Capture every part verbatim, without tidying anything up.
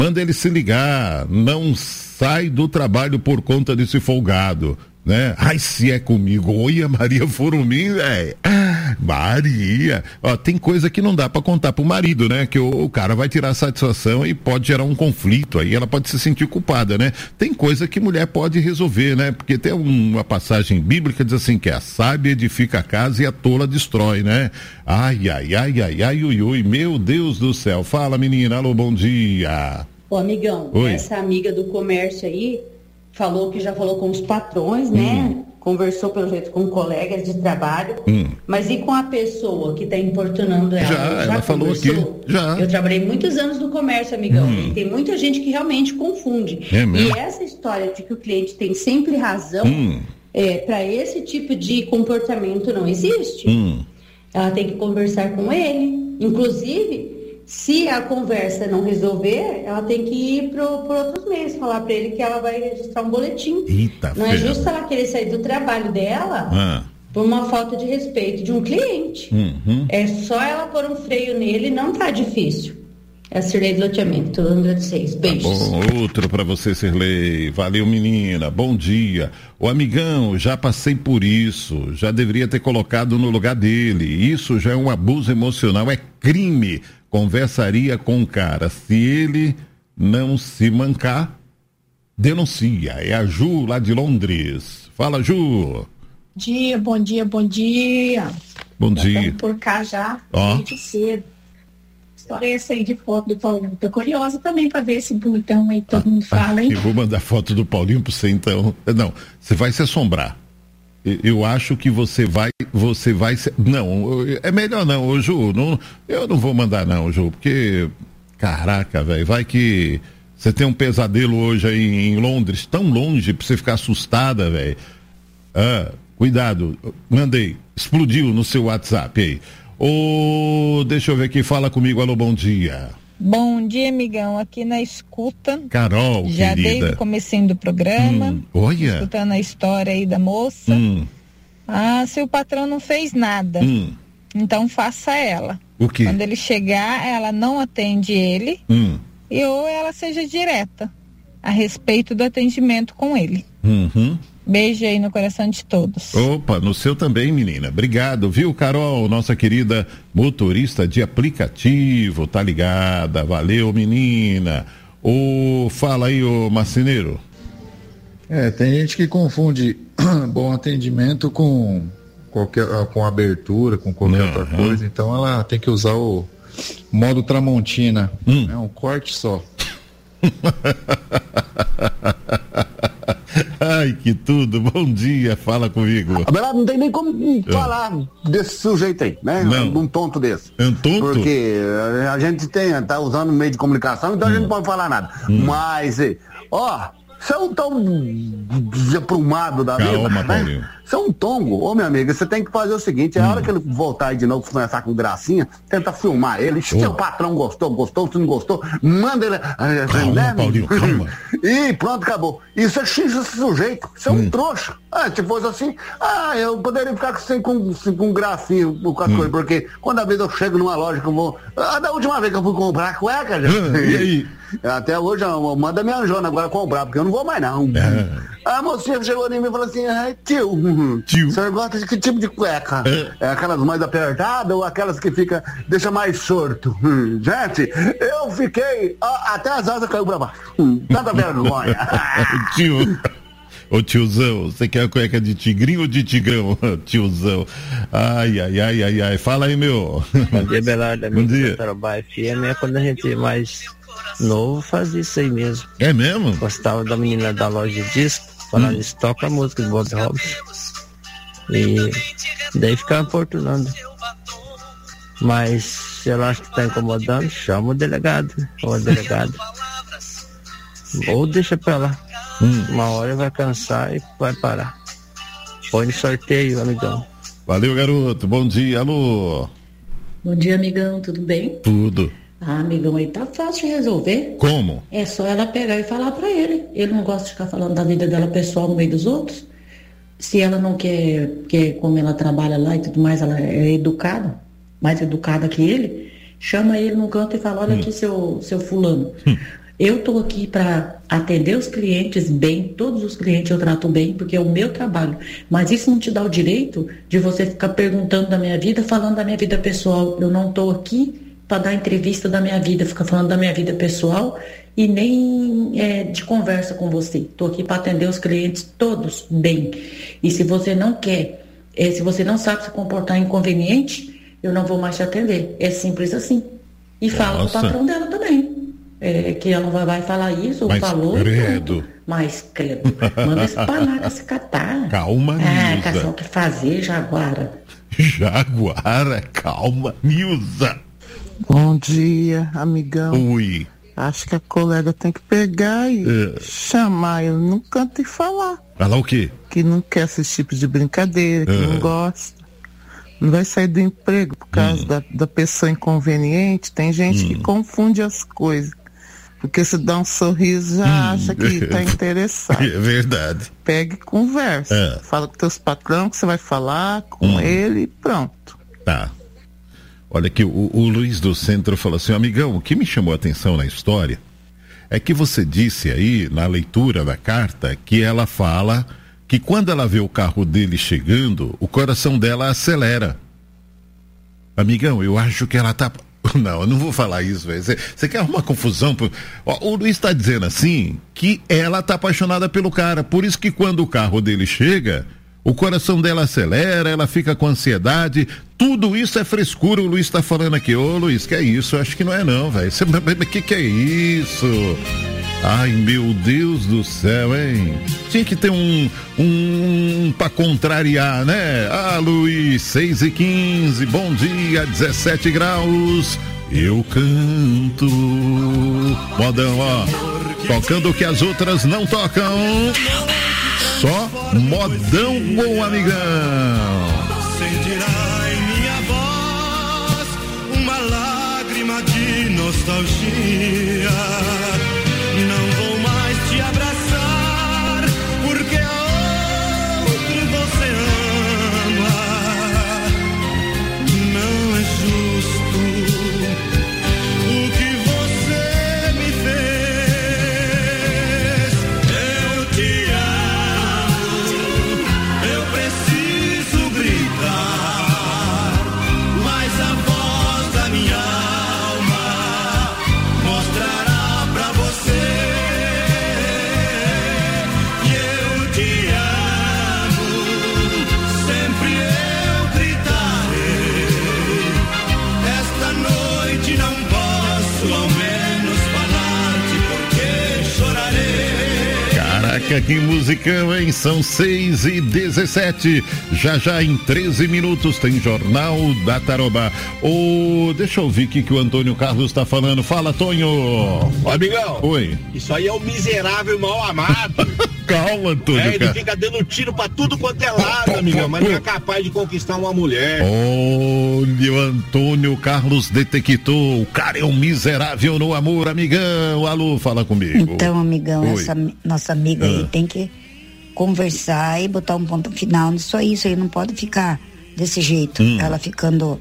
manda ele se ligar, não sai do trabalho por conta desse folgado, né? Ai, se é comigo, oi, a Maria Furumim, velho. Maria, ó, tem coisa que não dá pra contar pro marido, né? Que o, o cara vai tirar satisfação e pode gerar um conflito, aí ela pode se sentir culpada, né? Tem coisa que mulher pode resolver, né? Porque tem uma passagem bíblica que diz assim, que a sábia edifica a casa e a tola destrói, né? Ai, ai, ai, ai, ai, ui, ui, meu Deus do céu. Fala, menina, alô, bom dia. Ô, amigão, Oi. Essa amiga do comércio aí falou que já falou com os patrões, né? Hum. Conversou pelo jeito com colegas de trabalho, Hum. mas e com a pessoa que está importunando ela? Já, já ela falou aqui, já. Eu trabalhei muitos anos no comércio, amigão, Hum. e tem muita gente que realmente confunde. É mesmo? E essa história de que o cliente tem sempre razão, Hum. é, para esse tipo de comportamento não existe. Hum. Ela tem que conversar com ele. Inclusive, se a conversa não resolver, ela tem que ir por outros meios, falar para ele que ela vai registrar um boletim. Eita, não ferro. é justo ela querer sair do trabalho dela Ah. por uma falta de respeito de um cliente. Uhum. É só ela pôr um freio nele, não tá difícil. É a Cirlei do Loteamento, todo mundo de seis. Beijos. Bom, outro pra você, Cirlei. Valeu, menina. Bom dia. Ô, amigão, já passei por isso. Já deveria ter colocado no lugar dele. Isso já é um abuso emocional, é crime. Conversaria com o cara. Se ele não se mancar, denuncia. É a Ju, lá de Londres. Fala, Ju. Dia, bom dia, bom dia. Bom Já dia. estamos por cá já, Ó. desde cedo. História essa aí de foto do Paulinho. Tô curiosa também para ver esse bonitão aí que todo mundo fala, hein? Eu vou mandar foto do Paulinho pra você, então. Não, você vai se assombrar. Eu, eu acho que você vai, você vai se... Não, é melhor não, ô Ju, não, eu não vou mandar não, Ju, porque, caraca, velho, vai que você tem um pesadelo hoje aí em Londres, tão longe pra você ficar assustada, velho. Ah, cuidado, mandei, explodiu no seu WhatsApp aí. Ô, deixa eu ver aqui, fala comigo, alô, bom dia. Bom dia, amigão, aqui na escuta. Carol, já querida. desde o comecinho do programa. Hum, olha. Escutando a história aí da moça. Hum. Ah, se o patrão não fez nada, Hum. então faça ela. O quê? Quando ele chegar, ela não atende ele, Hum. e ou ela seja direta a respeito do atendimento com ele. Uhum. Beijo aí no coração de todos. Opa, no seu também, menina. Obrigado, viu, Carol? Nossa querida motorista de aplicativo, tá ligada? Valeu, menina. Ô, fala aí, ô marceneiro. É, tem gente que confunde bom atendimento com qualquer, com abertura, com qualquer Uhum. outra coisa. Então ela tem que usar o modo Tramontina. Hum. É um corte só. Ai, que tudo. Bom dia, fala comigo. A verdade, não tem nem como falar desse sujeito aí, né? Não. De um tonto desse. É um tonto? Porque a gente tem, tá usando o meio de comunicação, então a gente não pode falar nada. Mas, eh, ó, você é um tão desaprumado da vida, Calma, né? Paulinho. Você é um tongo. Ô, meu amigo, você tem que fazer o seguinte, é a hora que ele voltar aí de novo, começar com gracinha, tenta filmar ele. Se Ô. seu patrão gostou, gostou, se não gostou, manda ele... Calma, né, Paulinho, calma. E pronto, acabou. Isso é X esse sujeito. Você é um trouxa. Ah, se fosse assim, ah, eu poderia ficar sem, com, sem, com gracinha com as coisas, porque quando a vez eu chego numa loja que eu vou. Ah, da última vez que eu fui comprar cueca, já. Ah, e aí? Até hoje, eu, manda minha Jona agora comprar, porque eu não vou mais não. É. A mocinha chegou em mim e falou assim, ai, tio, Tio. o senhor gosta de que tipo de cueca? É. É aquelas mais apertadas ou aquelas que fica, deixa mais sorto? Hum, gente, eu fiquei, ó, até as asas caiu pra baixo. Hum, tanta vergonha. Tio. Ô tiozão, você quer a cueca de tigrinho ou de tigrão? Tiozão. Ai, ai, ai, ai, ai. Fala aí, meu. Bom dia, Belardo. Bom dia. Tarobá F M é quando a gente é mais novo, fazia isso aí mesmo. É mesmo? Gostava da menina da loja de disco, falando isso, toca a música de Bob Robson. E daí ficava importunando. Mas se ela acha que tá incomodando, chama o delegado ou a delegada. Ou deixa pra lá. Hum. Uma hora vai cansar e vai parar. Põe no sorteio, amigão. Valeu, garoto. Bom dia, alô. Bom dia, amigão, tudo bem? Tudo. Ah, amigão, aí tá fácil de resolver. Como? É só ela pegar e falar pra ele. Ele não gosta de ficar falando da vida dela pessoal no meio dos outros. Se ela não quer, quer como ela trabalha lá e tudo mais, ela é educada, mais educada que ele, chama ele num canto e fala, olha Hum. aqui seu, seu fulano. Hum. Eu estou aqui para atender os clientes bem, todos os clientes eu trato bem, porque é o meu trabalho. Mas isso não te dá o direito de você ficar perguntando da minha vida, falando da minha vida pessoal. Eu não estou aqui para dar entrevista da minha vida, ficar falando da minha vida pessoal e nem é, de conversa com você. Estou aqui para atender os clientes todos bem. E se você não quer, é, se você não sabe se comportar inconveniente, eu não vou mais te atender. É simples assim. E fala com o patrão dela também. É, que ela não vai falar isso, ou Mas falou. credo. Mas credo. Manda esse panaca se catar. Calma, Ah, Nilza. casal que fazer, Jaguara. Jaguara, calma, Nilza. Bom dia, amigão. Oi. Acho que a colega tem que pegar e É. chamar ele no canto e falar. Falar o quê? Que não quer esse tipo de brincadeira, que É. não gosta. Não vai sair do emprego por causa Hum. da, da pessoa inconveniente. Tem gente Hum. que confunde as coisas. Porque se dá um sorriso, já Hum. acha que tá interessado. É verdade. Pega e conversa. É. Fala com teus patrão que você vai falar com Hum. ele e pronto. Tá. Olha aqui, o, o Luiz do Centro falou assim, amigão, o que me chamou a atenção na história é que você disse aí, na leitura da carta, que ela fala que quando ela vê o carro dele chegando, o coração dela acelera. Amigão, eu acho que ela tá... Não, eu não vou falar isso, velho. Você quer arrumar confusão? Por... Ó, o Luiz tá dizendo assim, que ela tá apaixonada pelo cara, por isso que quando o carro dele chega... O coração dela acelera, ela fica com ansiedade, tudo isso é frescura, o Luiz tá falando aqui. Ô Luiz, que é isso? Eu acho que não é não, velho. Que que é isso? Ai, meu Deus do céu, hein? Tinha que ter um, um pra contrariar, né? Ah, Luiz, seis e quinze, bom dia, dezessete graus, eu canto. Modão, ó, tocando o que as outras não tocam. Só modão bom, amigão. Sentirá em minha voz uma lágrima de nostalgia. Não vou mais te abraçar, porque a outro você ama. Não é justo o que você me fez. Eu te amo. Eu preciso gritar, mas a voz da minha alma mostrará pra você que eu te amo. Sempre eu gritarei. Esta noite não posso ao menos falar-te porque chorarei. Caraca, que musicão, hein? São seis e dezessete. Já já em treze minutos tem Jornal da Tarobá. Ô, deixa eu ouvir o que, que o Antônio Carlos tá falando. Fala, Tonho. Ô, amigão. Oi. Isso aí é o miserável mal amado. Calma, Antônio É, ele Carlos. fica dando tiro pra tudo quanto é lado, amigão, mas não é capaz de conquistar uma mulher. Olha, o Antônio Carlos detectou. O cara é um miserável no amor, amigão. Alô, fala comigo. Então, amigão, Oi. essa nossa amiga aí Ah. tem que conversar e botar um ponto final nisso aí. Isso aí não pode ficar desse jeito. Hum. Ela ficando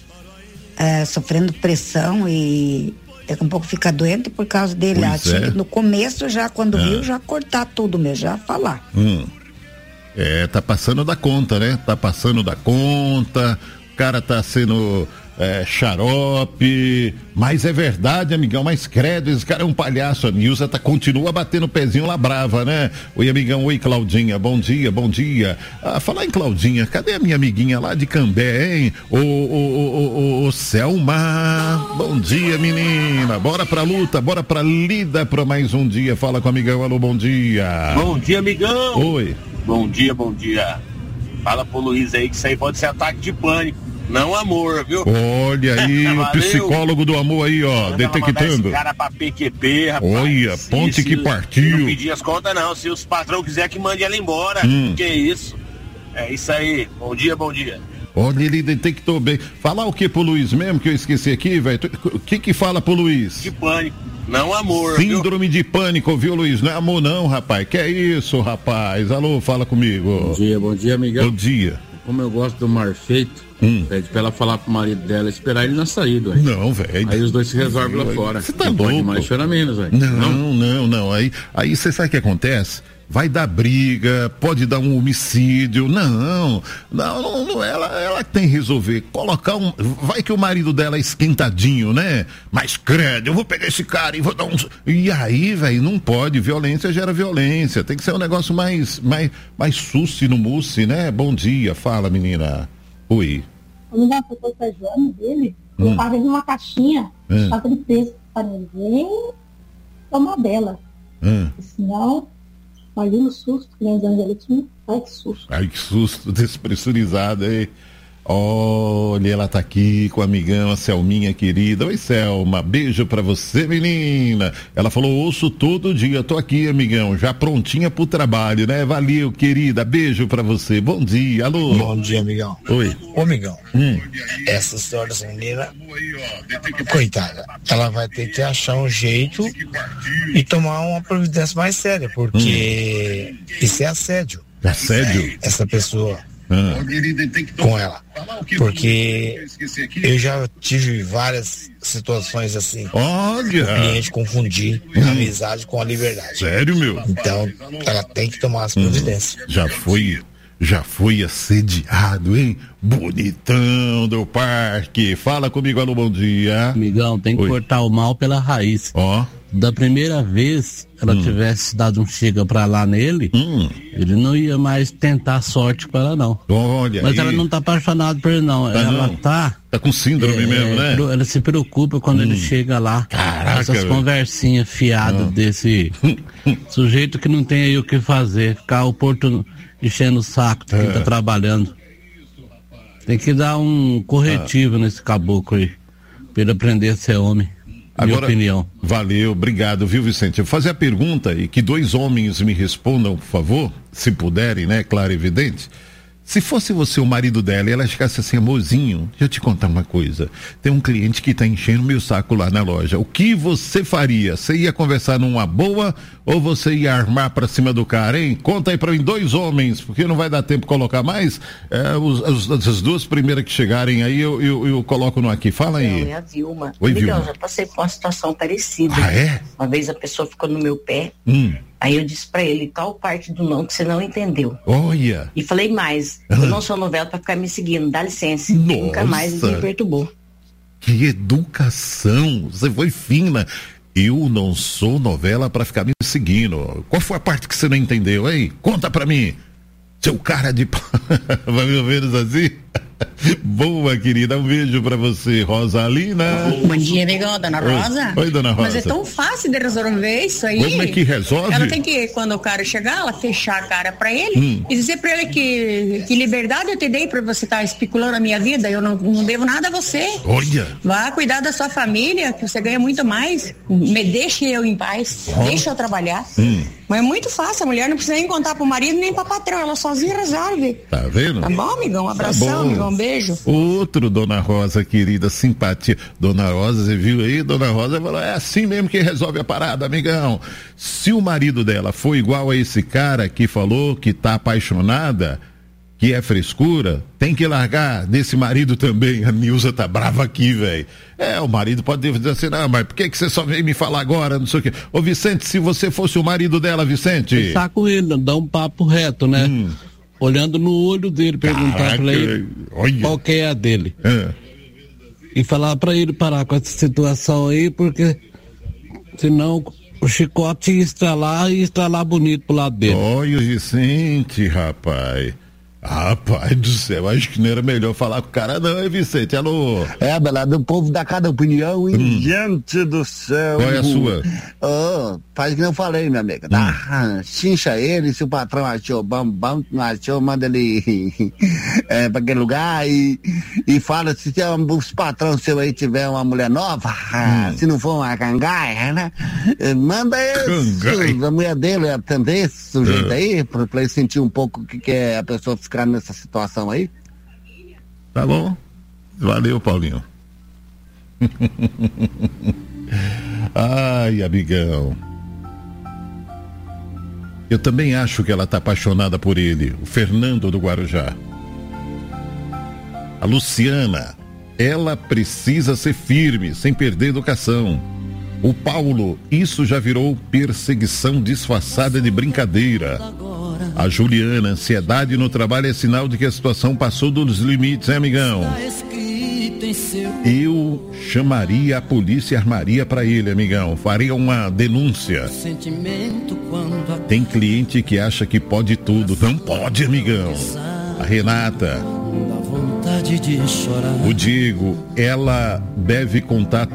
é, sofrendo pressão e daqui a pouco fica doente por causa dele. Pois Ela tinha é. que, no começo, já quando Ah. viu, já cortar tudo mesmo, já falar. Hum. É, tá passando da conta, né? Tá passando da conta, o cara tá sendo é, xarope, mas é verdade, amigão, mas credo, esse cara é um palhaço, a Nilza tá, continua batendo o pezinho lá brava, né? Oi, amigão, oi, Claudinha, bom dia, bom dia. Ah, falar em Claudinha, cadê a minha amiguinha lá de Cambé, hein? Ô, ô, ô, ô, ô, Selma, bom dia, menina, bora pra luta, bora pra lida pra mais um dia, fala com o amigão, alô, bom dia. Bom dia, amigão. Oi. Bom dia, bom dia. Fala pro Luiz aí que isso aí pode ser ataque de pânico, não amor, viu? Olha aí, o Valeu. psicólogo do amor aí, ó, Manda mandar detectando. esse cara pra P Q P, rapaz. Olha, Se- ponte se- que partiu. Não pedir as contas não, se os patrão quiser que mande ela embora. Hum. Que isso? É isso aí. Bom dia, bom dia. Olha, ele detectou bem. Falar o que pro Luiz mesmo, que eu esqueci aqui, velho? O que que fala pro Luiz? De pânico, não amor. viu? Síndrome de pânico, viu, Luiz? Não é amor não, rapaz. Que é isso, rapaz? Alô, fala comigo. Bom dia, bom dia, amigão. Bom dia. Como eu gosto do mar feito, Hum. Pede pra ela falar pro marido dela esperar ele na saída, velho. Não, velho. Aí os dois se resolvem lá fora. Você tá não louco? Pode mais, chora menos, velho. Não, não, não, não. Aí, aí você sabe o que acontece? Vai dar briga, pode dar um homicídio. Não, não, não, não ela, ela tem que resolver. Colocar um. Vai que o marido dela é esquentadinho, né? Mas credo, eu vou pegar esse cara e vou dar um. E aí, velho, não pode. Violência gera violência. Tem que ser um negócio mais, mais, mais suci no mousse, né? Bom dia, fala, menina. Oi. Quando já foi protegendo dele, Hum. colocava ele numa caixinha, Hum. deixava ele preso para ninguém tomar dela. Hum. Senão, imagina o susto que nem os angelitos. Ai, que susto. Ai, que susto, despressurizado, hein? Olha, ela tá aqui com a amigão, a Selminha querida. Oi, Selma, beijo pra você, menina. Ela falou, ouço todo dia, tô aqui, amigão, já prontinha pro trabalho, né? Valeu, querida, beijo pra você. Bom dia, alô. Bom dia, amigão. Oi. Ô, amigão, Hum. essa história dessa menina, coitada, ela vai ter que achar um jeito e tomar uma providência mais séria, porque isso é assédio. Assédio? Essa pessoa Ah. com ela. Porque eu já tive várias situações assim. Olha! O cliente confundir Hum. amizade com a liberdade. Sério, meu? Então, ela tem que tomar as providências. Já foi, já foi assediado, hein? Bonitão do parque. Fala comigo, alô, bom dia. Amigão, tem que Oi. cortar o mal pela raiz. Ó. Da primeira vez ela Hum. tivesse dado um chega pra lá nele, Hum. ele não ia mais tentar sorte com ela, não. Olha Mas aí. ela não tá apaixonada por ele, não. Tá ela não? tá. Tá com síndrome é, mesmo, né? pro- Ela se preocupa quando ele chega lá. Caraca, Essas velho. conversinhas fiadas Ah. desse sujeito que não tem aí o que fazer. Ficar oportuno, enchendo o saco de quem É. tá trabalhando. Tem que dar um corretivo nesse caboclo aí. Pra ele aprender a ser homem. Minha Agora, opinião. valeu, obrigado, viu, Vicente? Eu vou fazer a pergunta e que dois homens me respondam, por favor, se puderem, né? Claro e evidente. Se fosse você o marido dela e ela chegasse assim, amorzinho, deixa eu te contar uma coisa. Tem um cliente que tá enchendo meu saco lá na loja. O que você faria? Você ia conversar numa boa ou você ia armar pra cima do cara, hein? Conta aí pra mim, dois homens, porque não vai dar tempo de colocar mais. É, os, os- as duas primeiras que chegarem aí, eu, eu, eu coloco no aqui. Fala aí. Não, é a Vilma. Oi, Amigão, Vilma. já passei por uma situação parecida. Ah, é? Uma vez a pessoa ficou no meu pé, Hum, aí eu disse pra ele qual parte do não que você não entendeu. olha. E falei mais, Ah. eu não sou novela pra ficar me seguindo, dá licença. Nunca mais ele me perturbou. Que educação, você foi fina. Eu não sou novela pra ficar me seguindo. Qual foi a parte que você não entendeu, hein? Conta pra mim. Seu cara de pau. Vai mais ou menos assim? Boa, querida, um beijo pra você, Rosalina. Bom dia, amigão, dona Oi. Rosa. Oi, dona Rosa. Mas é tão fácil de resolver isso aí. Como é que resolve? Ela tem que, quando o cara chegar, ela fechar a cara pra ele Hum. e dizer pra ele que, que liberdade eu te dei pra você estar especulando a minha vida. Eu não, não devo nada a você. Olha. Vá cuidar da sua família, que você ganha muito mais. Me deixe eu em paz. Ó. Deixa eu trabalhar. Hum. Mas é muito fácil, a mulher não precisa nem contar pro marido nem pra patrão. Ela sozinha resolve. Tá vendo? Tá bom, amigão? Um abração, Tá bom. amigão. Um beijo. Outro, dona Rosa, querida, simpatia. Dona Rosa, você viu aí? Dona Rosa falou, é assim mesmo que resolve a parada, amigão. Se o marido dela for igual a esse cara que falou que tá apaixonada, que é frescura, tem que largar desse marido também. A Nilza tá brava aqui, velho. É, o marido pode dizer assim, não, mas por que que você só veio me falar agora, não sei o quê. Ô, Vicente, se você fosse o marido dela, Vicente... Pensar com ele, dar um papo reto, né? Hum. Olhando no olho dele, perguntar Caraca, pra ele olha. qual que é a dele. É. E falar pra ele parar com essa situação aí, porque senão o chicote ia estralar e estralar bonito pro lado dele. Olha o Vicente, rapaz. Rapaz do céu, acho que não era melhor falar com o cara não, hein, Vicente? Alô? É, Belado, o povo dá cada opinião, hein? Hum. Gente do céu. Qual é a sua? Oh, faz o que eu falei, minha amiga. Dá, chincha ele, se o patrão achou bom, bom, não achou, manda ele é, pra aquele lugar e, e fala, se tem um, os patrões seu aí tiver uma mulher nova, ah, se não for uma cangaia, né? eh, Manda esse, a mulher dele atender esse sujeito É. aí, pra, pra ele sentir um pouco o que, que é a pessoa ficar nessa situação aí. Tá bom? Valeu, Paulinho. Ai, amigão. Eu também acho que ela tá apaixonada por ele, o Fernando do Guarujá. A Luciana, ela precisa ser firme, sem perder a educação. O Paulo, isso já virou perseguição disfarçada de brincadeira. A Juliana, ansiedade no trabalho é sinal de que a situação passou dos limites, né, amigão? Eu chamaria a polícia e armaria pra ele, amigão. Faria uma denúncia. Tem cliente que acha que pode tudo. Não pode, amigão. A Renata, o Diego, ela deve contar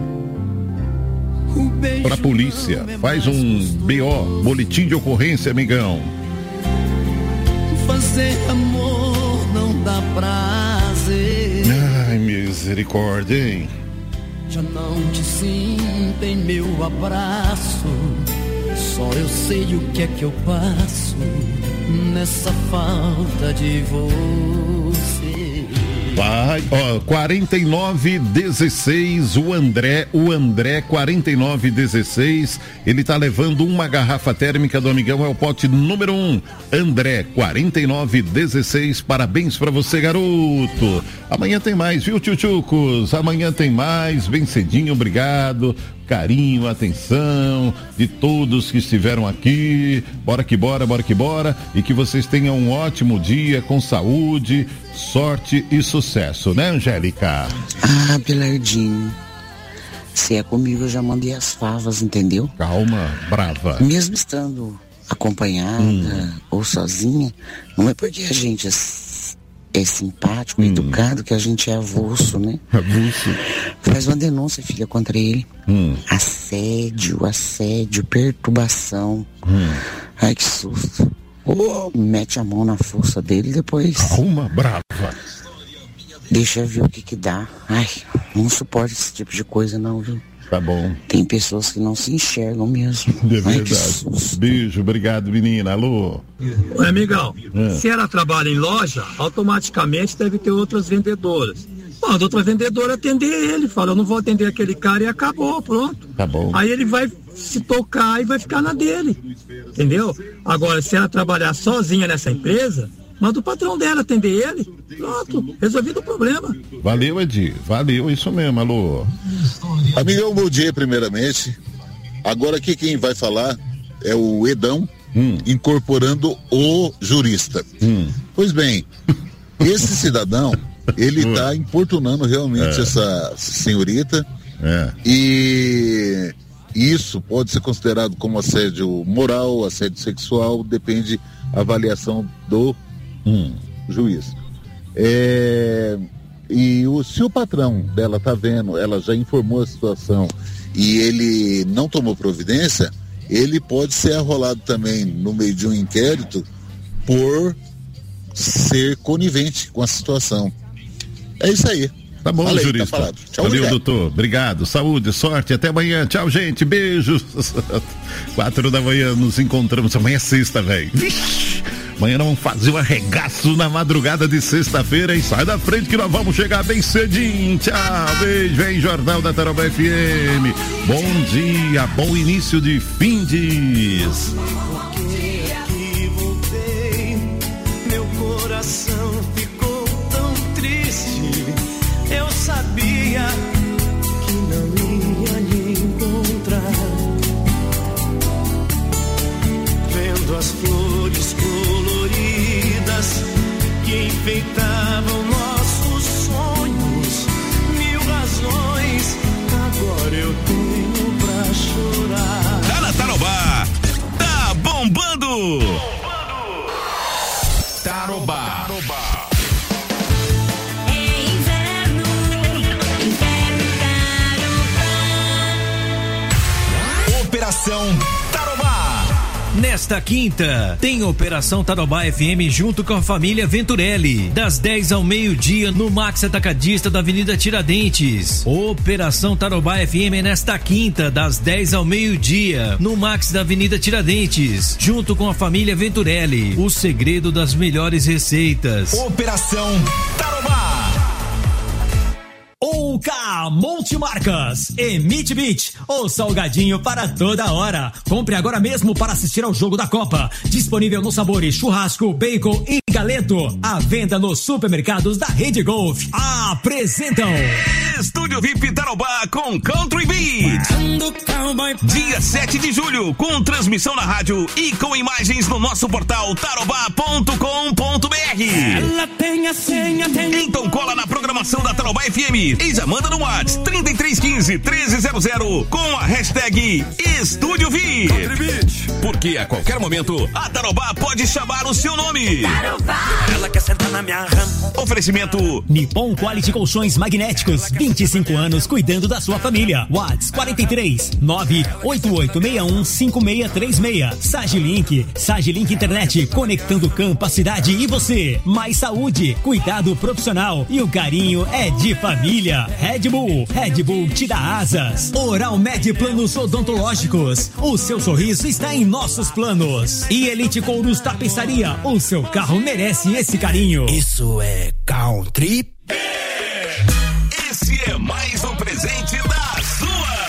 pra polícia. Faz um B O, boletim de ocorrência, amigão. Fazer amor não dá prazer. Ai, misericórdia, hein? Já não te sinto em meu abraço. Só eu sei o que é que eu passo nessa falta de você. Vai, ó, quarenta e nove dezesseis, o André, o André, quarenta e nove dezesseis, ele tá levando uma garrafa térmica do amigão, é o pote número um. André, quarenta e nove dezesseis, parabéns pra você, garoto. Amanhã tem mais, viu, tchutchucos? Amanhã tem mais, bem cedinho, obrigado. Carinho, atenção de todos que estiveram aqui. Bora que bora, bora que bora. E que vocês tenham um ótimo dia, com saúde, sorte e sucesso, né, Angélica? Ah, Belardinho, se é comigo eu já mandei as favas, entendeu? Calma, brava. Mesmo estando acompanhada hum. ou sozinha, não é porque a gente é simpático, hum. educado, que a gente é avulso, né? Avulso. Faz uma denúncia, filha, contra ele. Hum. Assédio, assédio, perturbação. Hum. Ai, que susto. Ou mete a mão na força dele e depois... Calma, brava. Deixa eu ver o que que dá. Ai, não suporto esse tipo de coisa não, viu? Tá bom. Tem pessoas que não se enxergam mesmo. De verdade. Beijo, obrigado, menina. Alô? Oi, amigão. É. Se ela trabalha em loja, automaticamente deve ter outras vendedoras. Manda outra vendedora atender ele. Fala, eu não vou atender aquele cara e acabou, pronto. Tá bom. Aí ele vai se tocar e vai ficar na dele. Entendeu? Agora, se ela trabalhar sozinha nessa empresa, manda o patrão dela atender ele. Pronto, resolvido o problema. Valeu, Edi. Valeu, isso mesmo, alô. Amigão, bom dia, primeiramente. Agora aqui quem vai falar é o Edão, hum. incorporando o jurista. Hum. Pois bem, esse cidadão, ele está importunando realmente é. essa senhorita. É. E isso pode ser considerado como assédio moral, assédio sexual, depende da avaliação do hum. juiz. É, e o, se o patrão dela tá vendo, ela já informou a situação e ele não tomou providência, ele pode ser arrolado também no meio de um inquérito por ser conivente com a situação. É isso aí. Tá bom, Falei, jurista. tá Tchau, Valeu, obrigado. doutor. Obrigado. Saúde, sorte. Até amanhã. Tchau, gente. Beijos. Quatro da manhã nos encontramos. Amanhã é sexta, velho. Amanhã nós vamos fazer um arregaço na madrugada de sexta-feira, hein? Sai da frente que nós vamos chegar bem cedinho. Tchau, beijo. Vem, Jornal da Tarobá F M. Bom dia, bom início de fim de... Meu coração ficou tão triste. Eu sabia que não ia lhe encontrar. Vendo as flores coloridas que enfeitavam nossos sonhos, mil razões agora eu tenho pra chorar. Tá na Tarobá, tá bombando. Tarobá. Operação Tarobá. Nesta quinta, tem Operação Tarobá F M junto com a família Venturelli, das dez ao meio-dia no Max Atacadista da Avenida Tiradentes. Operação Tarobá F M nesta quinta, das dez ao meio-dia, no Max da Avenida Tiradentes, junto com a família Venturelli. O segredo das melhores receitas. Operação Tarobá. O carro A Multimarcas, Emite Beat, o salgadinho para toda hora. Compre agora mesmo para assistir ao jogo da Copa. Disponível nos sabores churrasco, bacon e galeto. À venda nos supermercados da Rede Golf. Apresentam Estúdio V I P Tarobá com Country Beat. Dia sete de julho, com transmissão na rádio e com imagens no nosso portal tarobá ponto com ponto br. Ela tem a senha, tem... Então cola na programação da Tarobá F M e já manda no WhatsApp trinta e três quinze, treze zero zero com a hashtag Estúdio V I P. Porque a qualquer momento a Tarobá pode chamar o seu nome. Tarobá. Ela quer sentar na minha rama. Oferecimento Nippon Quality Colchões Magnéticos, vinte e cinco anos cuidando da sua família. WhatsApp quarenta e três, nove oito oito seis um, cinco seis três seis. Sagilink, Sagilink Internet, conectando campo, a cidade e você. Mais saúde, cuidado profissional e o carinho é de família. Red Bull, Red Bull te dá asas. Oral Med Planos Odontológicos, o seu sorriso está em nossos planos. E Elite Couros Tapeçaria, o seu carro merece esse carinho. Isso é Country. Esse é mais um presente da sua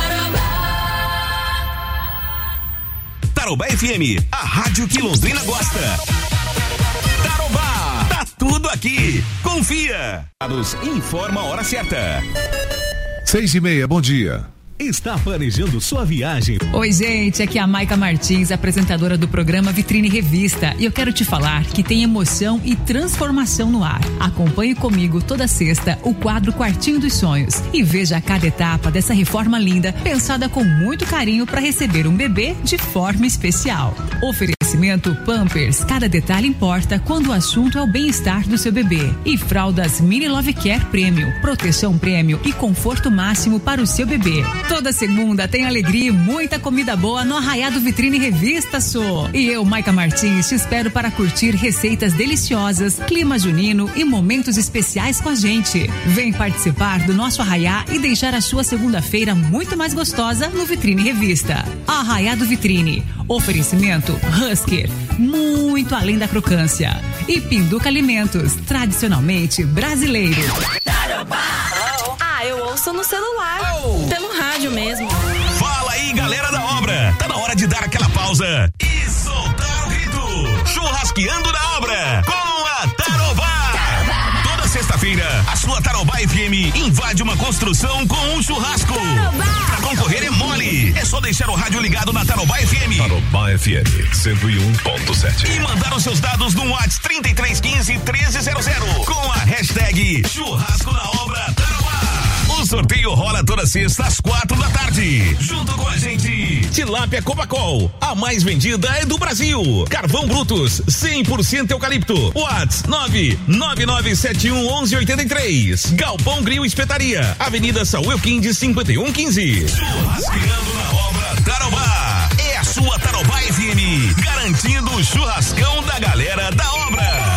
Tarobá F M, a rádio que Londrina gosta. Tarobá, tá tudo aqui. Confia. Informa a hora certa. Seis e meia, bom dia. Está planejando sua viagem? Oi, gente, aqui é a Maica Martins, apresentadora do programa Vitrine Revista, e eu quero te falar que tem emoção e transformação no ar. Acompanhe comigo toda sexta o quadro Quartinho dos Sonhos e veja cada etapa dessa reforma linda, pensada com muito carinho para receber um bebê de forma especial. Oferecimento Pampers, cada detalhe importa quando o assunto é o bem-estar do seu bebê. E fraldas Mini Love Care Premium, proteção prêmio e conforto máximo para o seu bebê. Toda segunda tem alegria e muita comida boa no Arraiado Vitrine Revista, sou. E eu, Maica Martins, te espero para curtir receitas deliciosas, clima junino e momentos especiais com a gente. Vem participar do nosso Arraiá e deixar a sua segunda-feira muito mais gostosa no Vitrine Revista. Arraiado Vitrine. Oferecimento Husker, muito além da crocância. E Pinduca Alimentos, tradicionalmente brasileiro. Ah, eu ouço no celular, oh. Pelo rádio mesmo. Fala aí, galera da obra. Tá na hora de dar aquela pausa e soltar o grito. Churrasqueando na obra com a Tarobá. Tarobá. Toda sexta-feira, a sua Tarobá F M invade uma construção com um churrasco. Tarobá. Pra concorrer é mole. É só deixar o rádio ligado na Tarobá F M. Tarobá F M cento e um ponto sete. E mandar os seus dados no WhatsApp trinta e três quinze, treze zero zero com a hashtag Churrasco na Obra Tarobá. O sorteio rola toda sexta às quatro da tarde. Junto com a gente, Tilápia Copacol, a mais vendida é do Brasil. Carvão Brutus, cem por cento eucalipto. WhatsApp nove nove nove sete um um um oito três. Galpão Grill Espetaria, Avenida Saúl Quindes cinquenta e um quinze. Churrasqueando na Obra Tarobá. É a sua Tarobá F M, garantindo o churrascão da galera da obra.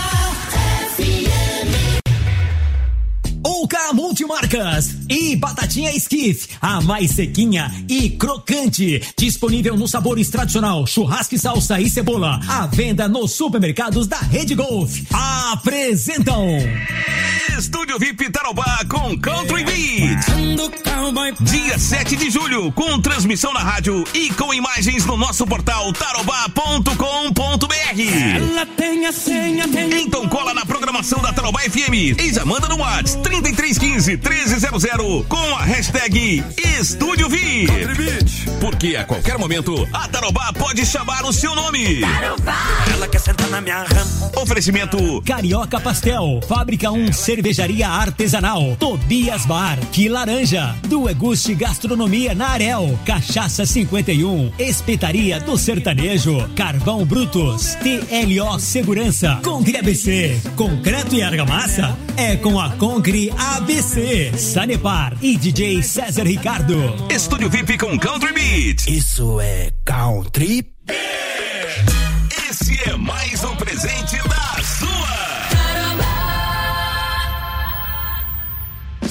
Oca Multimarcas e Batatinha Skiff, a mais sequinha e crocante, disponível nos sabores tradicional, churrasco, salsa e cebola, à venda nos supermercados da Rede Golf. Apresentam Estúdio V I P Tarobá com Country Beat. Dia sete de julho, com transmissão na rádio e com imagens no nosso portal tarobá ponto com ponto br. Ela tem a senha, tem... Então cola na programação da Tarobá F M e já manda no WhatsApp trinta e três quinze, treze zero zero com a hashtag Estúdio V I P. Porque a qualquer momento a Tarobá pode chamar o seu nome. Tarobá. Ela quer sentar na minha rama. Oferecimento Carioca Pastel, Fábrica um Cervejaria Artesanal, Tobias Bar, Que Laranja, do Eguste Gastronomia na Arel, Cachaça cinquenta e um, Espetaria do Sertanejo, Carvão Brutus, T L O Segurança, Concre A B C, concreto e argamassa, é com a Concre A B C, Sanepar e D J César Ricardo. Estúdio V I P com Country Beat. Isso é Country. Esse é mais um presente da sua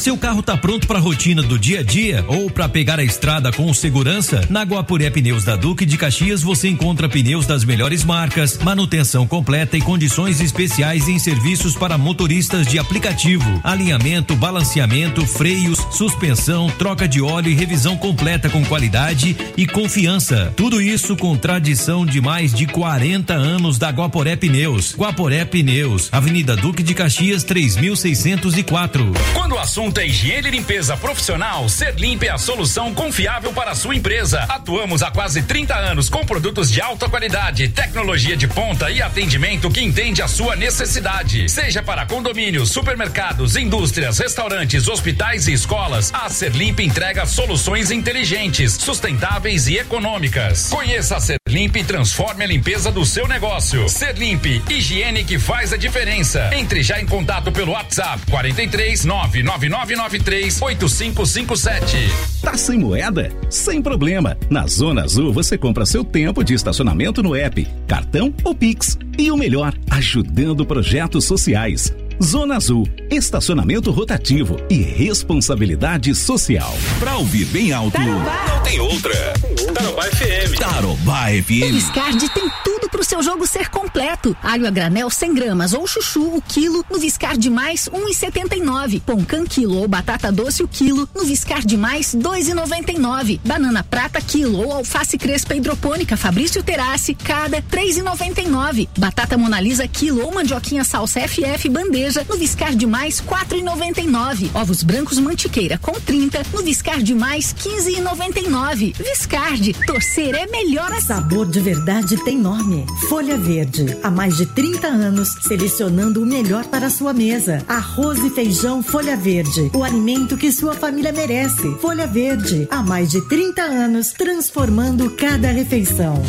Seu carro tá pronto para a rotina do dia a dia ou para pegar a estrada com segurança? Na Guapuré Pneus da Duque de Caxias você encontra pneus das melhores marcas, manutenção completa e condições especiais em serviços para motoristas de aplicativo, alinhamento, balanceamento, freios, suspensão, troca de óleo e revisão completa com qualidade e confiança. Tudo isso com tradição de mais de quarenta anos da Guaporé Pneus. Guaporé Pneus, Avenida Duque de Caxias três mil seiscentos e quatro. Quando o assunto é higiene e limpeza profissional, Serlimp é a solução confiável para a sua empresa. Atuamos há quase trinta anos com produtos de alta qualidade, tecnologia de ponta e atendimento que entende a sua necessidade. Seja para condomínios, supermercados, indústrias, restaurantes, hospitais e escolas, a Serlimp entrega soluções inteligentes, sustentáveis e econômicas. Conheça a Serlimp e transforme a limpeza do seu negócio. Serlimp, higiene que faz a diferença. Entre já em contato pelo WhatsApp quarenta e três, nove nove nove nove três, oito cinco cinco sete. Tá sem moeda? Sem problema. Na Zona Azul você compra seu tempo de estacionamento no app, cartão ou Pix. E o melhor, ajudando projetos sociais. Zona Azul, estacionamento rotativo e responsabilidade social. Pra ouvir bem alto, Tarobá. Não tem outra. Tarobá F M. Tarobá F M. O Viscard tem tudo pro seu jogo ser completo. Alho a granel cem gramas ou chuchu o quilo no Viscard mais um e setenta e nove. Pão quilo ou batata doce o quilo no Viscard mais dois e noventa e nove. Banana prata quilo ou alface crespa hidropônica Fabrício Terassi cada três e noventa e nove. Batata Monalisa quilo ou mandioquinha salsa F F bandeja no Viscard mais quatro e noventa e nove. Ovos brancos Mantiqueira com trinta no Viscard mais quinze e noventa e nove. Viscard, torcer é melhor assim. Sabor de verdade tem nome. Folha Verde, há mais de trinta anos selecionando o melhor para a sua mesa. Arroz e feijão Folha Verde, o alimento que sua família merece. Folha Verde, há mais de trinta anos transformando cada refeição.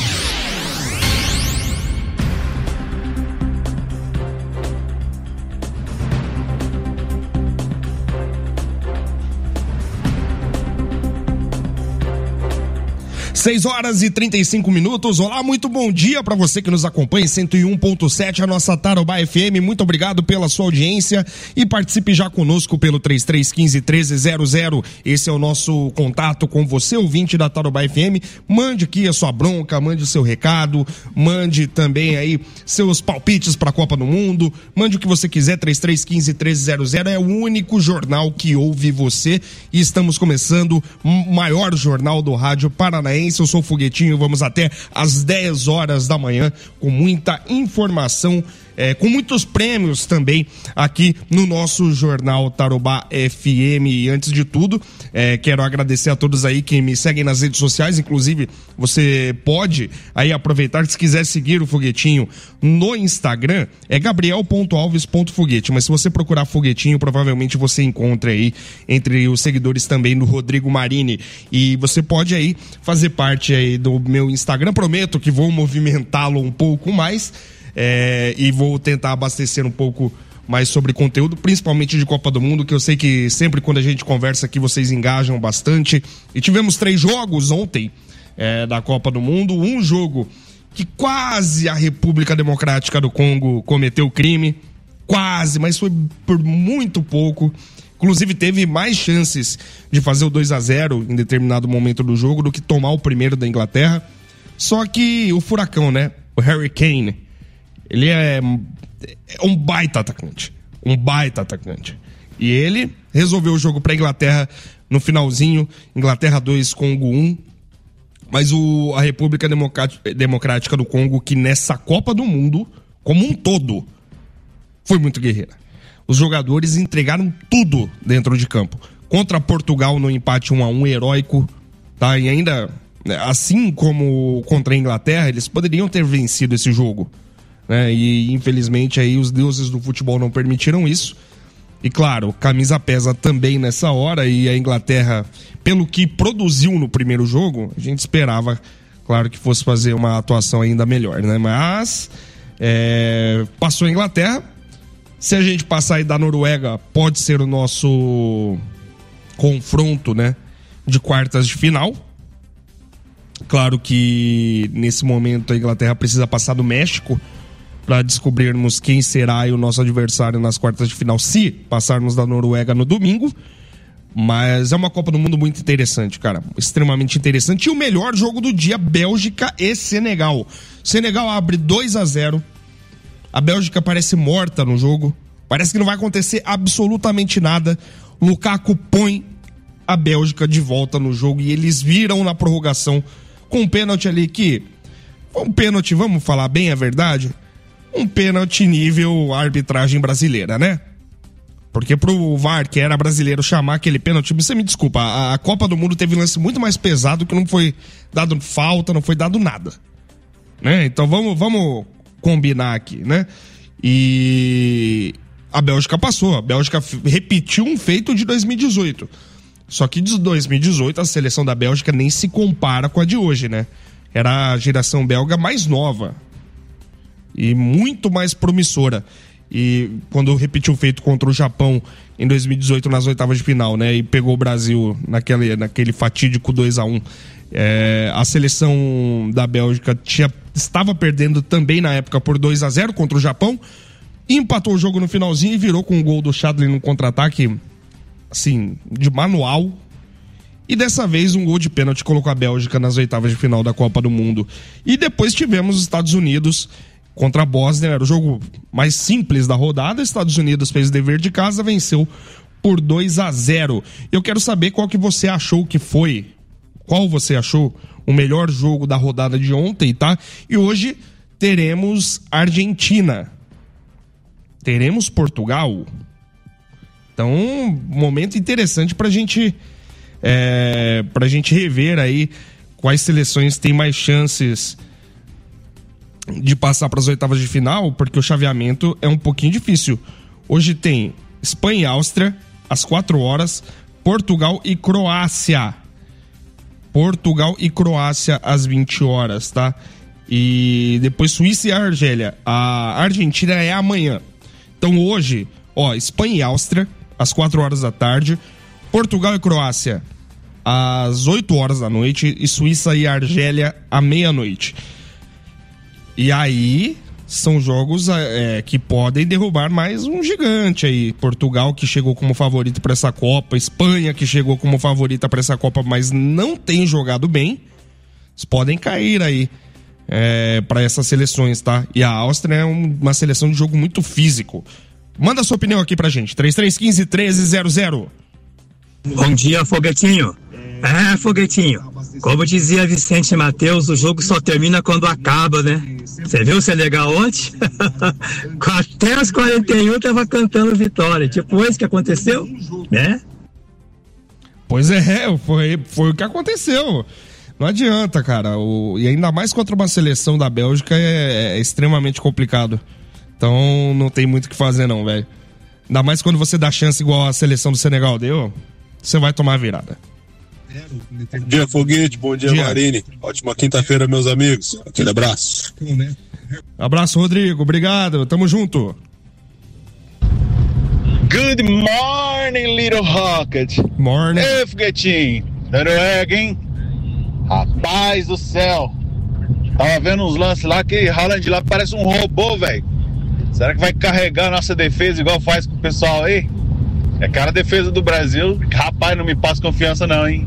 seis horas e trinta e cinco minutos. Olá, muito bom dia para você que nos acompanha em cento e um ponto sete, a nossa Tarobá F M. Muito obrigado pela sua audiência e participe já conosco pelo três três um cinco, um três zero zero. Esse é o nosso contato com você, ouvinte da Tarobá F M. Mande aqui a sua bronca, mande o seu recado, mande também aí seus palpites para a Copa do Mundo, mande o que você quiser. Três três um cinco, um três zero zero é o único jornal que ouve você e estamos começando o maior jornal do rádio paranaense. Eu sou o Foguetinho, vamos até às dez horas da manhã com muita informação, é, com muitos prêmios também aqui no nosso jornal Tarobá F M. E antes de tudo, é, quero agradecer a todos aí que me seguem nas redes sociais. Inclusive, você pode aí aproveitar, se quiser seguir o Foguetinho no Instagram, é gabriel ponto alves ponto foguete, mas se você procurar Foguetinho, provavelmente você encontra aí entre os seguidores também do Rodrigo Marini, e você pode aí fazer parte aí do meu Instagram. Prometo que vou movimentá-lo um pouco mais, É, e vou tentar abastecer um pouco mais sobre conteúdo, principalmente de Copa do Mundo, que eu sei que sempre quando a gente conversa aqui vocês engajam bastante. E tivemos três jogos ontem é, da Copa do Mundo. Um jogo que quase a República Democrática do Congo cometeu crime, quase, mas foi por muito pouco. Inclusive teve mais chances de fazer o dois a zero em determinado momento do jogo do que tomar o primeiro da Inglaterra. Só que o furacão, né? O Harry Kane, ele é um baita atacante, um baita atacante. E ele resolveu o jogo para a Inglaterra no finalzinho, Inglaterra dois, Congo um. Mas o, a República Democrática do Congo, que nessa Copa do Mundo, como um todo, foi muito guerreira. Os jogadores entregaram tudo dentro de campo. Contra Portugal no empate um a um, heróico, tá? E ainda, assim como contra a Inglaterra, eles poderiam ter vencido esse jogo, né? E infelizmente aí os deuses do futebol não permitiram isso. E claro, camisa pesa também nessa hora, e a Inglaterra, pelo que produziu no primeiro jogo, a gente esperava, claro, que fosse fazer uma atuação ainda melhor, né? Mas é, passou a Inglaterra. Se a gente passar aí da Noruega, pode ser o nosso confronto, né, de quartas de final. Claro que nesse momento a Inglaterra precisa passar do México para descobrirmos quem será o nosso adversário nas quartas de final, se passarmos da Noruega no domingo. Mas é uma Copa do Mundo muito interessante, cara. Extremamente interessante. E o melhor jogo do dia, Bélgica e Senegal. Senegal abre dois a zero. A Bélgica parece morta no jogo. Parece que não vai acontecer absolutamente nada. Lukaku põe a Bélgica de volta no jogo e eles viram na prorrogação com um pênalti ali que... Um pênalti, vamos falar bem a verdade? Um pênalti nível arbitragem brasileira, né? Porque pro V A R, que era brasileiro, chamar aquele pênalti, você me desculpa, a, a Copa do Mundo teve um lance muito mais pesado que não foi dado falta, não foi dado nada. Né? Então vamos, vamos combinar aqui, né? E a Bélgica passou, a Bélgica f- repetiu um feito de dois mil e dezoito. Só que de dois mil e dezoito a seleção da Bélgica nem se compara com a de hoje, né? Era a geração belga mais nova e muito mais promissora. E quando repetiu o feito contra o Japão em dois mil e dezoito nas oitavas de final, né? E pegou o Brasil naquele, naquele fatídico dois a um. É, a seleção da Bélgica tinha, estava perdendo também na época por dois a zero contra o Japão. Empatou o jogo no finalzinho e virou com um gol do Chadley no contra-ataque, assim, de manual. E dessa vez um gol de pênalti colocou a Bélgica nas oitavas de final da Copa do Mundo. E depois tivemos os Estados Unidos contra a Bósnia, era o jogo mais simples da rodada. Estados Unidos fez o dever de casa, venceu por dois a zero. Eu quero saber qual que você achou que foi, qual você achou o melhor jogo da rodada de ontem, tá? E hoje teremos Argentina, teremos Portugal. Então, um momento interessante pra gente, é, pra gente rever aí quais seleções têm mais chances de passar para as oitavas de final, porque o chaveamento é um pouquinho difícil. Hoje tem Espanha e Áustria às quatro horas, Portugal e Croácia. Portugal e Croácia às vinte horas, tá? E depois Suíça e Argélia. A Argentina é amanhã. Então hoje, ó, Espanha e Áustria às quatro horas da tarde, Portugal e Croácia às oito horas da noite e Suíça e Argélia à meia-noite. E aí são jogos é, que podem derrubar mais um gigante aí. Portugal, que chegou como favorito para essa Copa, Espanha, que chegou como favorita para essa Copa, mas não tem jogado bem. Eles podem cair aí é, para essas seleções, tá? E a Áustria é um, uma seleção de jogo muito físico. Manda sua opinião aqui pra gente, três três um cinco, um três zero zero. Bom dia, Foguetinho. É, Foguetinho. Como dizia Vicente Mateus, o jogo só termina quando acaba, né? Você viu se é legal ontem? Até as quarenta e um tava cantando vitória. Tipo isso que aconteceu, né? Pois é, foi, foi o que aconteceu. Não adianta, cara. O, e ainda mais contra uma seleção da Bélgica é, é extremamente complicado. Então não tem muito o que fazer não, velho. Ainda mais quando você dá chance igual a seleção do Senegal deu, você vai tomar a virada. Bom dia, Foguete. Bom dia, dia. Marine. Ótima quinta-feira, meus amigos. Aquele abraço. Abraço, Rodrigo. Obrigado. Tamo junto. Good morning, Little Rocket. Morning. Ei, Foguetinho. Noruega, hein? Rapaz do céu. Tava vendo uns lances lá que Haaland lá parece um robô, velho. Será que vai carregar a nossa defesa igual faz com o pessoal aí? É cara a defesa do Brasil. Rapaz, não me passa confiança não, hein?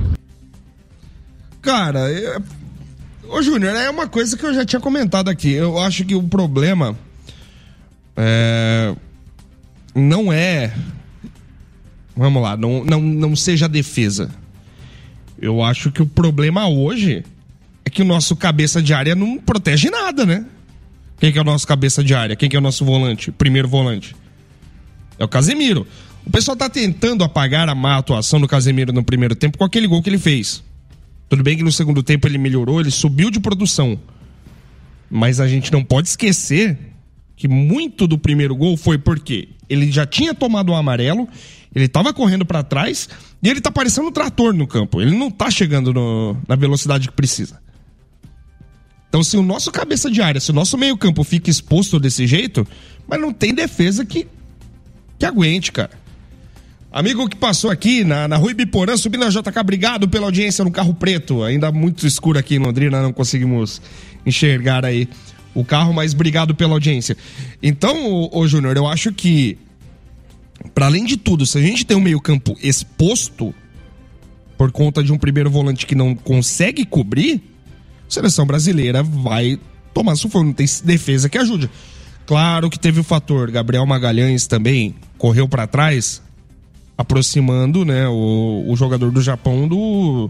Cara, eu... ô Júnior, é uma coisa que eu já tinha comentado aqui. Eu acho que o problema é... não é... Vamos lá, não, não, não seja a defesa. Eu acho que o problema hoje é que o nosso cabeça de área não protege nada, né? Quem que é o nosso cabeça de área? Quem que é o nosso volante? Primeiro volante? É o Casemiro. O pessoal tá tentando apagar a má atuação do Casemiro no primeiro tempo com aquele gol que ele fez. Tudo bem que no segundo tempo ele melhorou, ele subiu de produção. Mas a gente não pode esquecer que muito do primeiro gol foi porque ele já tinha tomado um amarelo, ele tava correndo pra trás e ele tá parecendo um trator no campo. Ele não tá chegando no, na velocidade que precisa. Então, se o nosso cabeça de área, se o nosso meio campo fica exposto desse jeito, mas não tem defesa que, que aguente, cara. Amigo que passou aqui na, na Rua Ibiporã, subindo a J K, obrigado pela audiência no carro preto. Ainda muito escuro aqui em Londrina, não conseguimos enxergar aí o carro, mas obrigado pela audiência. Então, ô, ô Júnior, eu acho que, para além de tudo, se a gente tem um meio-campo exposto por conta de um primeiro volante que não consegue cobrir, a seleção brasileira vai tomar sufoco, não tem defesa que ajude. Claro que teve o fator Gabriel Magalhães também correu para trás, aproximando, né, o, o jogador do Japão do,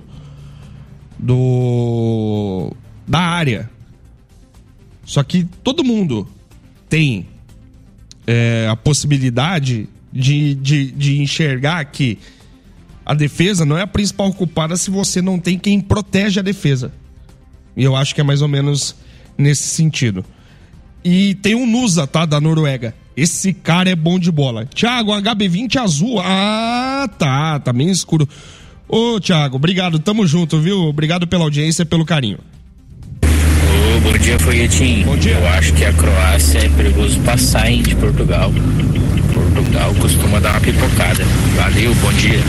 do da área. Só que todo mundo tem é, a possibilidade de, de, de enxergar que a defesa não é a principal culpada se você não tem quem protege a defesa. E eu acho que é mais ou menos nesse sentido. E tem um Nusa, tá? Da Noruega. Esse cara é bom de bola. Thiago, H B vinte azul. Ah, tá. Tá meio escuro. Ô, Thiago, obrigado. Tamo junto, viu? Obrigado pela audiência e pelo carinho. Ô, bom dia, Foguetinho. Bom dia. Eu acho que a Croácia é perigoso passar, hein, de Portugal. Portugal costuma dar uma pipocada. Valeu, bom dia.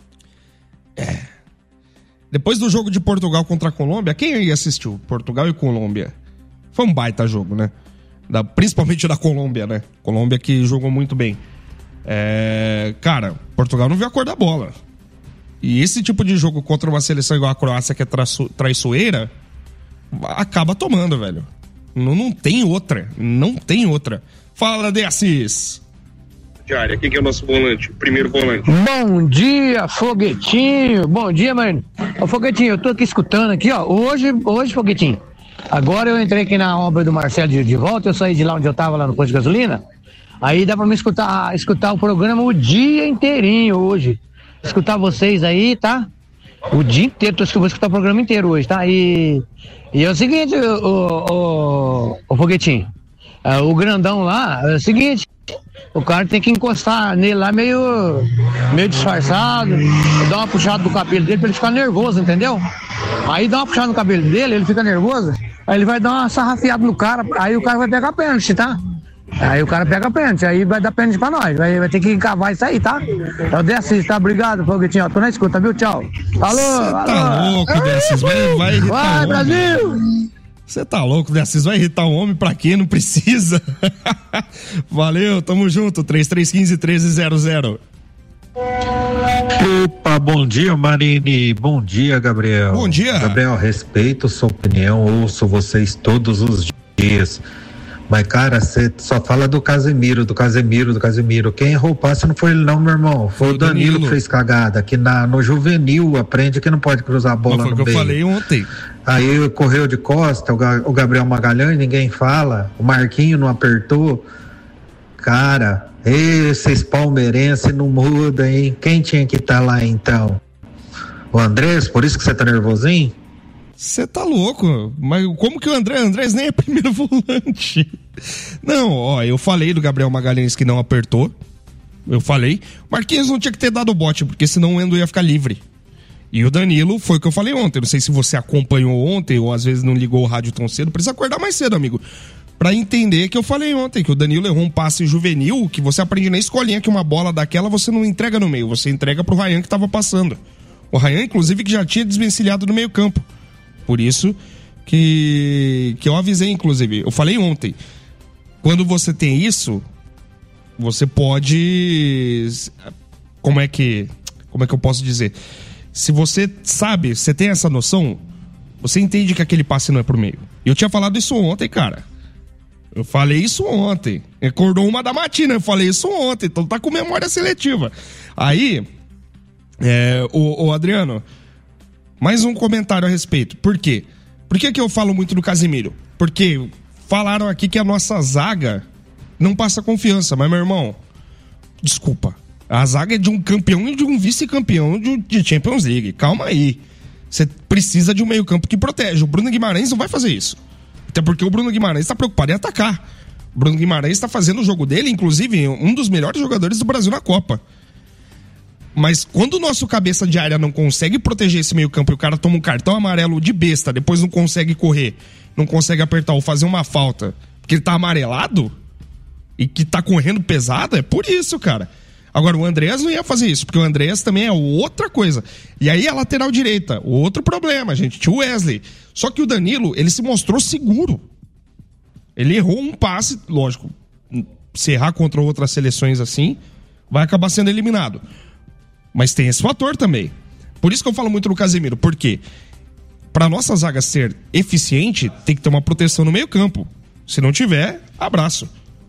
É. Depois do jogo de Portugal contra a Colômbia, quem aí assistiu? Portugal e Colômbia. Foi um baita jogo, né? Da, principalmente da Colômbia, né? Colômbia que jogou muito bem. É, cara, Portugal não viu a cor da bola. E esse tipo de jogo contra uma seleção igual a Croácia, que é traiço, traiçoeira, acaba tomando, velho. Não, não tem outra. Não tem outra. Fala, de Assis. Diária, quem que é o nosso volante? O primeiro volante. Bom dia, Foguetinho. Bom dia, mano. Ô, Foguetinho, eu tô aqui escutando aqui, ó. Hoje, hoje, Foguetinho. Agora eu entrei aqui na obra do Marcelo de, de volta, eu saí de lá onde eu tava, lá no posto de gasolina. Aí dá pra me escutar, escutar o programa o dia inteirinho hoje. Escutar vocês aí, tá? O dia inteiro, eu vou escutar o programa inteiro hoje, tá? E, e é o seguinte, o, o, o, o Foguetinho. É, o grandão lá, é o seguinte, o cara tem que encostar nele lá meio, meio disfarçado, dar uma puxada do cabelo dele pra ele ficar nervoso, entendeu? Aí dá uma puxada no cabelo dele, ele fica nervoso, aí ele vai dar uma sarrafiada no cara, aí o cara vai pegar pênalti, tá? Aí o cara pega pênalti, aí vai dar pênalti pra nós, vai, vai ter que cavar isso aí, tá? É o Dessis, tá? Obrigado, Foguetinho, tô na escuta, viu? Tchau. Alô, Cê alô. tá louco, Dessis, vai, vai irritar Vai, o Brasil! Você tá louco, Dessis, vai irritar o homem pra quê? Não precisa. Valeu, tamo junto, três três um cinco, um três zero zero. Opa, bom dia, Marini. Bom dia, Gabriel. Bom dia. Gabriel, respeito sua opinião, ouço vocês todos os dias. Mas, cara, você só fala do Casemiro, do Casemiro, do Casemiro. Quem errou o passe não foi ele não, meu irmão. Foi, foi o Danilo, Danilo que fez cagada. Que na, no juvenil aprende que não pode cruzar a bola no meio. Foi o que eu falei ontem. Aí correu de costa, o, o Gabriel Magalhães, ninguém fala. O Marquinho não apertou. Cara, esses palmeirenses não mudam, hein? Quem tinha que estar tá lá, então? O Andrés, por isso que você tá nervosinho? Você tá louco, mas como que o André, Andrés nem é primeiro volante? Não, ó, eu falei do Gabriel Magalhães que não apertou, eu falei, Marquinhos não tinha que ter dado o bote, porque senão o Endo ia ficar livre. E o Danilo, foi o que eu falei ontem, não sei se você acompanhou ontem, ou às vezes não ligou o rádio tão cedo, precisa acordar mais cedo, amigo, pra entender que eu falei ontem, que o Danilo errou um passe juvenil, que você aprende na escolinha que uma bola daquela você não entrega no meio, você entrega pro Ryan que tava passando. O Ryan, inclusive, que já tinha desvencilhado no meio campo. Por isso que, que eu avisei, inclusive, eu falei ontem, quando você tem isso, você pode, como é que, como é que eu posso dizer? Se você sabe, você tem essa noção, você entende que aquele passe não é pro meio. Eu tinha falado isso ontem, cara. Eu falei isso ontem. Acordou uma da matina, eu falei isso ontem, então tá com memória seletiva. Aí, é, o, o Adriano... Mais um comentário a respeito. Por quê? Por que que eu falo muito do Casemiro? Porque falaram aqui que a nossa zaga não passa confiança. Mas, meu irmão, desculpa. A zaga é de um campeão e de um vice-campeão de, de Champions League. Calma aí. Você precisa de um meio-campo que protege. O Bruno Guimarães não vai fazer isso. Até porque o Bruno Guimarães está preocupado em atacar. O Bruno Guimarães está fazendo o jogo dele, inclusive, um dos melhores jogadores do Brasil na Copa. Mas quando o nosso cabeça de área não consegue proteger esse meio campo e o cara toma um cartão amarelo de besta, depois não consegue correr, não consegue apertar ou fazer uma falta, porque ele tá amarelado e que tá correndo pesado, é por isso, cara. Agora, o Andrés não ia fazer isso, porque o Andrés também é outra coisa. E aí a lateral direita, outro problema, gente, tinha o Wesley. Só que o Danilo, ele se mostrou seguro. Ele errou um passe, lógico, se errar contra outras seleções assim, vai acabar sendo eliminado. Mas tem esse fator também. Por isso que eu falo muito no Casemiro, porque para nossa zaga ser eficiente, tem que ter uma proteção no meio campo. Se não tiver, abraço.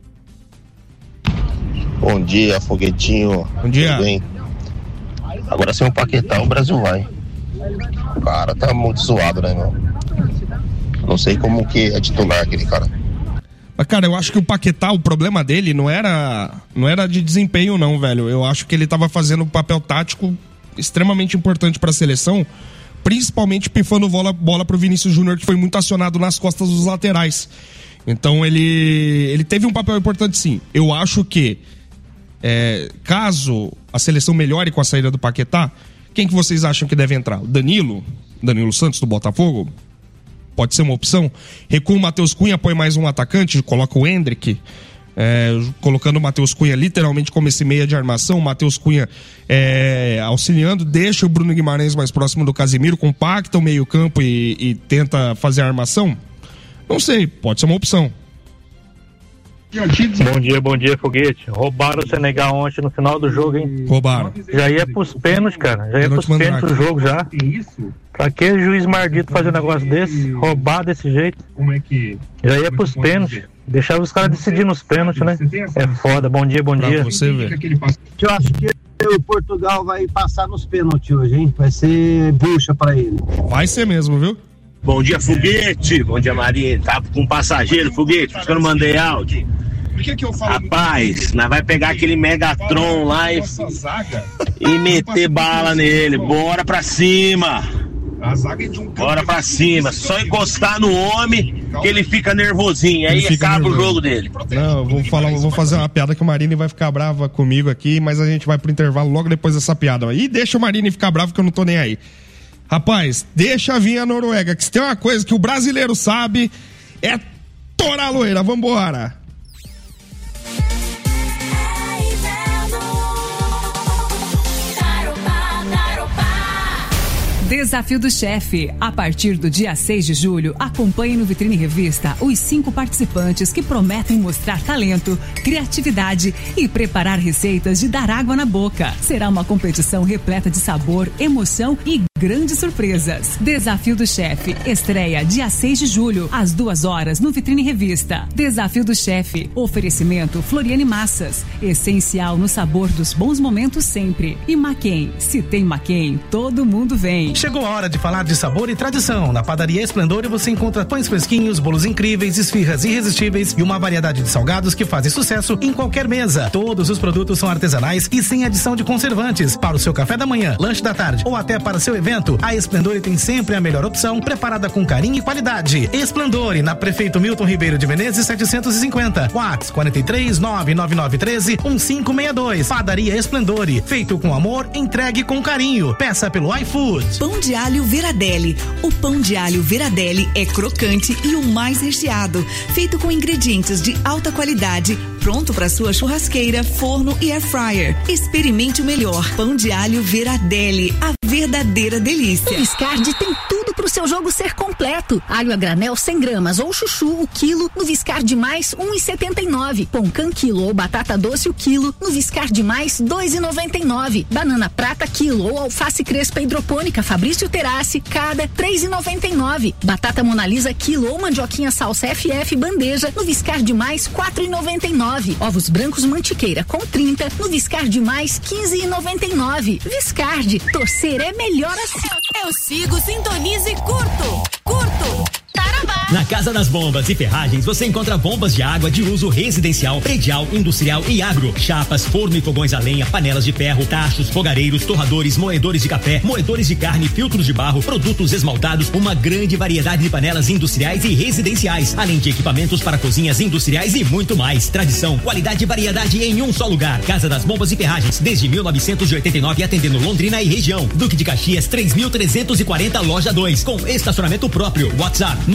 Bom dia, Foguetinho. Bom dia. Tudo bem? Agora sem o Paquetá, o Brasil vai. O cara tá muito zoado, né, meu? Não sei como que é titular aquele cara. Mas, cara, eu acho que o Paquetá, o problema dele não era, não era de desempenho, não, velho. Eu acho que ele tava fazendo um papel tático extremamente importante pra seleção, principalmente pifando bola, bola pro Vinícius Júnior, que foi muito acionado nas costas dos laterais. Então ele, ele teve um papel importante, sim. Eu acho que, é, caso a seleção melhore com a saída do Paquetá, quem que vocês acham que deve entrar? O Danilo? Danilo Santos, do Botafogo? Pode ser uma opção. Recua o Matheus Cunha, põe mais um atacante, coloca o Endrick, é, colocando o Matheus Cunha literalmente como esse meia de armação, o Matheus Cunha é, auxiliando, deixa o Bruno Guimarães mais próximo do Casemiro, compacta o meio campo e, e tenta fazer a armação. Não sei, pode ser uma opção. Bom dia, bom dia, Foguete. Roubaram o Senegal ontem no final do jogo, hein? Roubaram. Já ia pros pênaltis, cara. Já ia pros pênaltis do jogo já. Pra que juiz mardito fazer um negócio desse? Roubar desse jeito? Já ia pros pênaltis. Deixava os caras decidir nos pênaltis, né? É foda. Bom dia, bom dia. Você, velho. Eu acho que o Portugal vai passar nos pênaltis hoje, hein? Vai ser bucha pra ele. Vai ser mesmo, viu? Bom dia, Foguete. Bom dia, Maria. Tá com um passageiro, Foguete. Por isso que eu não mandei áudio. Por que que eu falo? Rapaz, nós vai pegar aquele Megatron lá e, e meter bala nele. Bora pra cima. Bora pra cima. Só encostar no homem que ele fica nervosinho. Aí acaba o jogo dele. Não, eu vou, falar, eu vou fazer uma piada que o Marini vai ficar brava comigo aqui, mas a gente vai pro intervalo logo depois dessa piada. E deixa o Marini ficar bravo que eu não tô nem aí. Rapaz, deixa vir a Noruega, que se tem uma coisa que o brasileiro sabe, é torar a loira. Vambora! Desafio do Chefe. A partir do dia seis de julho, acompanhe no Vitrine Revista os cinco participantes que prometem mostrar talento, criatividade e preparar receitas de dar água na boca. Será uma competição repleta de sabor, emoção e grandes surpresas. Desafio do Chefe. Estreia dia seis de julho, às duas horas, no Vitrine Revista. Desafio do Chefe. Oferecimento Floriane Massas. Essencial no sabor dos bons momentos sempre. E Maquem. Se tem Maquem, todo mundo vem. Chegou a hora de falar de sabor e tradição. Na Padaria Esplendor você encontra pães fresquinhos, bolos incríveis, esfirras irresistíveis e uma variedade de salgados que fazem sucesso em qualquer mesa. Todos os produtos são artesanais e sem adição de conservantes. Para o seu café da manhã, lanche da tarde ou até para seu evento, a Esplendor tem sempre a melhor opção, preparada com carinho e qualidade. Esplendor, na Prefeito Milton Ribeiro de Menezes setecentos e cinquenta. WhatsApp quarenta e três, nove nove nove um três, um cinco seis dois. Padaria Esplendor, feito com amor, entregue com carinho. Peça pelo iFood. Pão de alho Veradelli. O pão de alho Veradelli é crocante e o mais recheado, feito com ingredientes de alta qualidade, pronto para sua churrasqueira, forno e air fryer. Experimente o melhor pão de alho Veradelli, a verdadeira delícia. O Viscardi tem tudo pro seu jogo ser completo. Alho a granel cem gramas ou chuchu o quilo no Viscardi mais um e setenta e nove. Pão quilo ou batata doce o quilo no Viscardi mais dois e noventa e nove. Banana prata quilo ou alface crespa hidropônica Fabrício Terassi cada três e noventa e nove. Batata Monalisa quilo ou mandioquinha salsa F F bandeja no Viscardi mais quatro e noventa e nove. Ovos brancos Mantiqueira com trinta no Viscardi mais quinze e noventa e nove. Viscardi, torcer é melhor assim. Eu sigo, sintonizo e curto. Curto. Tarabá. Na Casa das Bombas e Ferragens você encontra bombas de água de uso residencial, predial, industrial e agro, chapas, forno e fogões a lenha, panelas de ferro, tachos, fogareiros, torradores, moedores de café, moedores de carne, filtros de barro, produtos esmaltados, uma grande variedade de panelas industriais e residenciais, além de equipamentos para cozinhas industriais e muito mais. Tradição, qualidade e variedade em um só lugar. Casa das Bombas e Ferragens, desde mil novecentos e oitenta e nove, atendendo Londrina e região. Duque de Caxias três mil trezentos e quarenta, loja dois, com estacionamento próprio. WhatsApp nove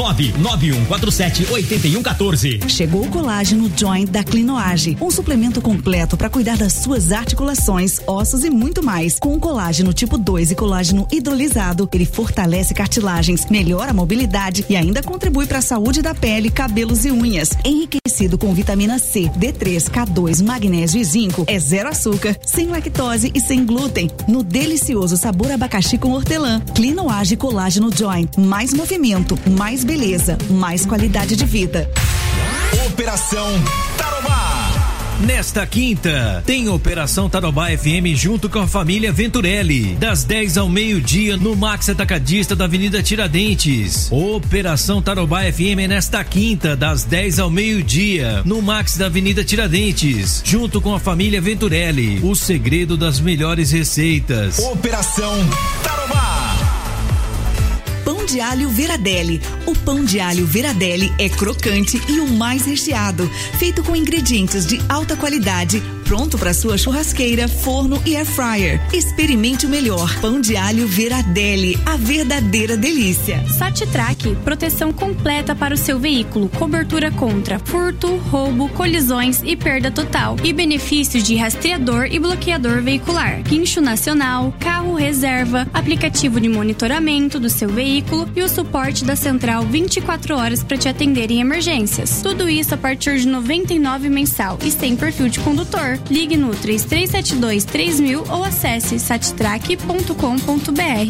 nove um quatro sete oito um um quatro. Chegou o colágeno Joint da Clinoage, um suplemento completo para cuidar das suas articulações, ossos e muito mais. Com colágeno tipo dois e colágeno hidrolisado, ele fortalece cartilagens, melhora a mobilidade e ainda contribui para a saúde da pele, cabelos e unhas. Enriquecido com vitamina C, D três, K dois, magnésio e zinco, é zero açúcar, sem lactose e sem glúten. No delicioso sabor abacaxi com hortelã. Clinoage Colágeno Joint. Mais movimento, mais beleza, mais qualidade de vida. Operação Tarobá. Nesta quinta, tem Operação Tarobá F M junto com a família Venturelli, das dez ao meio-dia no Max Atacadista da Avenida Tiradentes. Operação Tarobá F M nesta quinta, das dez ao meio-dia no Max da Avenida Tiradentes, junto com a família Venturelli. O segredo das melhores receitas. Operação Tarobá. Pão de alho Veradelli. O pão de alho Veradelli é crocante e o mais recheado, feito com ingredientes de alta qualidade, pronto para sua churrasqueira, forno e air fryer. Experimente o melhor pão de alho Veradelli, a verdadeira delícia. Satitrack, proteção completa para o seu veículo, cobertura contra furto, roubo, colisões e perda total, e benefícios de rastreador e bloqueador veicular, guincho nacional, carro reserva, aplicativo de monitoramento do seu veículo e o suporte da central vinte e quatro horas para te atender em emergências. Tudo isso a partir de noventa e nove reais mensal e sem perfil de condutor. Ligue no três três sete dois três mil ou acesse sattrack ponto com ponto b r.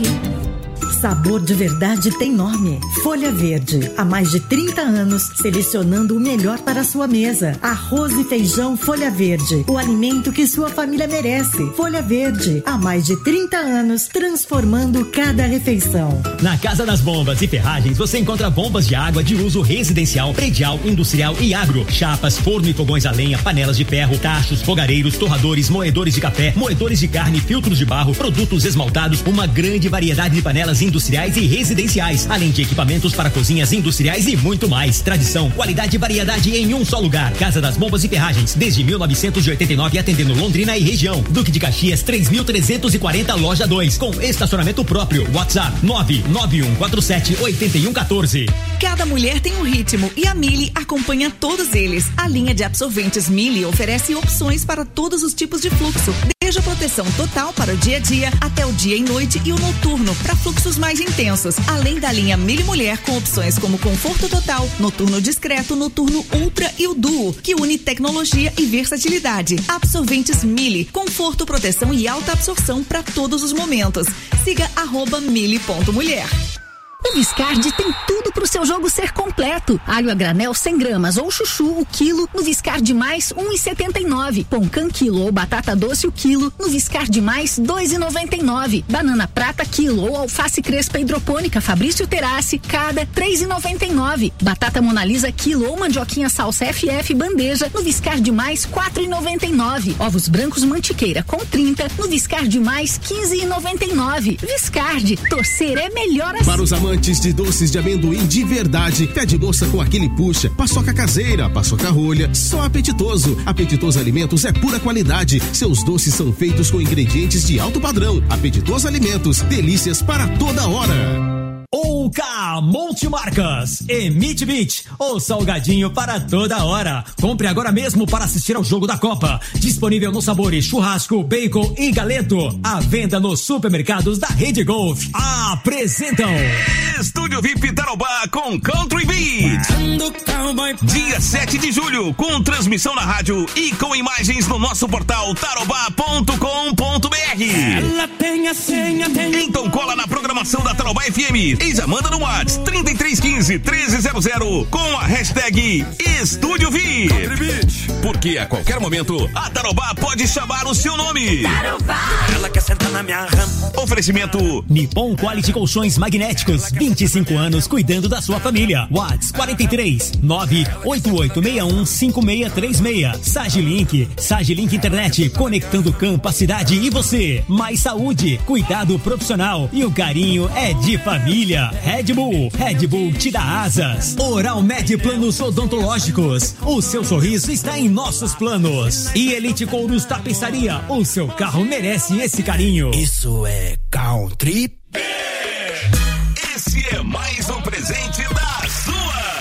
Sabor de verdade tem nome. Folha Verde. Há mais de trinta anos, selecionando o melhor para a sua mesa. Arroz e feijão Folha Verde. O alimento que sua família merece. Folha Verde. Há mais de trinta anos, transformando cada refeição. Na Casa das Bombas e Ferragens, você encontra bombas de água de uso residencial, predial, industrial e agro. Chapas, forno e fogões a lenha, panelas de ferro, tachos, fogareiros, torradores, moedores de café, moedores de carne, filtros de barro, produtos esmaltados, uma grande variedade de panelas industriais e residenciais, além de equipamentos para cozinhas industriais e muito mais. Tradição, qualidade e variedade em um só lugar. Casa das Bombas e Ferragens, desde mil novecentos e oitenta e nove, atendendo Londrina e região. Duque de Caxias, três mil trezentos e quarenta, loja dois, com estacionamento próprio. WhatsApp nove nove um quatro sete oito um um quatro. Cada mulher tem um ritmo e a Mili acompanha todos eles. A linha de absorventes Mili oferece opções para todos os tipos de fluxo, desde a proteção total para o dia a dia até o dia e noite e o noturno para fluxos mais intensos. Além da linha Mili Mulher com opções como conforto total, noturno discreto, noturno ultra e o duo, que une tecnologia e versatilidade. Absorventes Mili, conforto, proteção e alta absorção para todos os momentos. Siga arroba mili ponto mulher. O Viscardi tem tudo pro seu jogo ser completo. Alho a granel cem gramas ou chuchu o quilo no Viscardi mais um e setenta e nove. Pão quilo ou batata doce o quilo no Viscardi mais dois e noventa e nove. Banana prata quilo ou alface crespa hidropônica Fabrício Terassi cada três e noventa e nove. Batata Monalisa quilo ou mandioquinha salsa F F bandeja no Viscardi mais quatro e noventa e nove. Ovos brancos mantiqueira com trinta no Viscardi mais quinze e noventa e nove. Viscardi, torcer é melhor assim. Para os amantes de doces de amendoim de verdade, pé de moça com aquele puxa, paçoca caseira, paçoca rolha, só Apetitoso. Apetitoso Alimentos é pura qualidade. Seus doces são feitos com ingredientes de alto padrão. Apetitoso Alimentos, delícias para toda hora. Ouca Multimarcas, Emite Beach, o salgadinho para toda hora. Compre agora mesmo para assistir ao jogo da Copa. Disponível nos sabores churrasco, bacon e galeto. À venda nos supermercados da Rede Golf. Apresentam Estúdio V I P Tarobá com Country Beat. Dia sete de julho, com transmissão na rádio e com imagens no nosso portal tarobá ponto com ponto b r. Ela tem a senha, tem... Então cola na programação da Tarobá F M e já manda no WhatsApp trinta e três quinze, treze zero zero com a hashtag Estúdio V I P. Porque a qualquer momento a Tarobá pode chamar o seu nome. Tarobá. Ela quer sentar na minha rama. Oferecimento Nippon Quality Colchões Magnéticos, vinte e cinco anos cuidando da sua família. WhatsApp quarenta e três, nove oito oito seis um, cinco seis três seis. Sagilink, Sagilink Internet, conectando campo, a cidade e você. Mais saúde, cuidado profissional e o carinho é de família. Red Bull, Red Bull te dá asas. Oral Med Planos Odontológicos, o seu sorriso está em nossos planos. E Elite Couros Tapeçaria, o seu carro merece esse carinho. Isso é Country. Esse é mais um presente da sua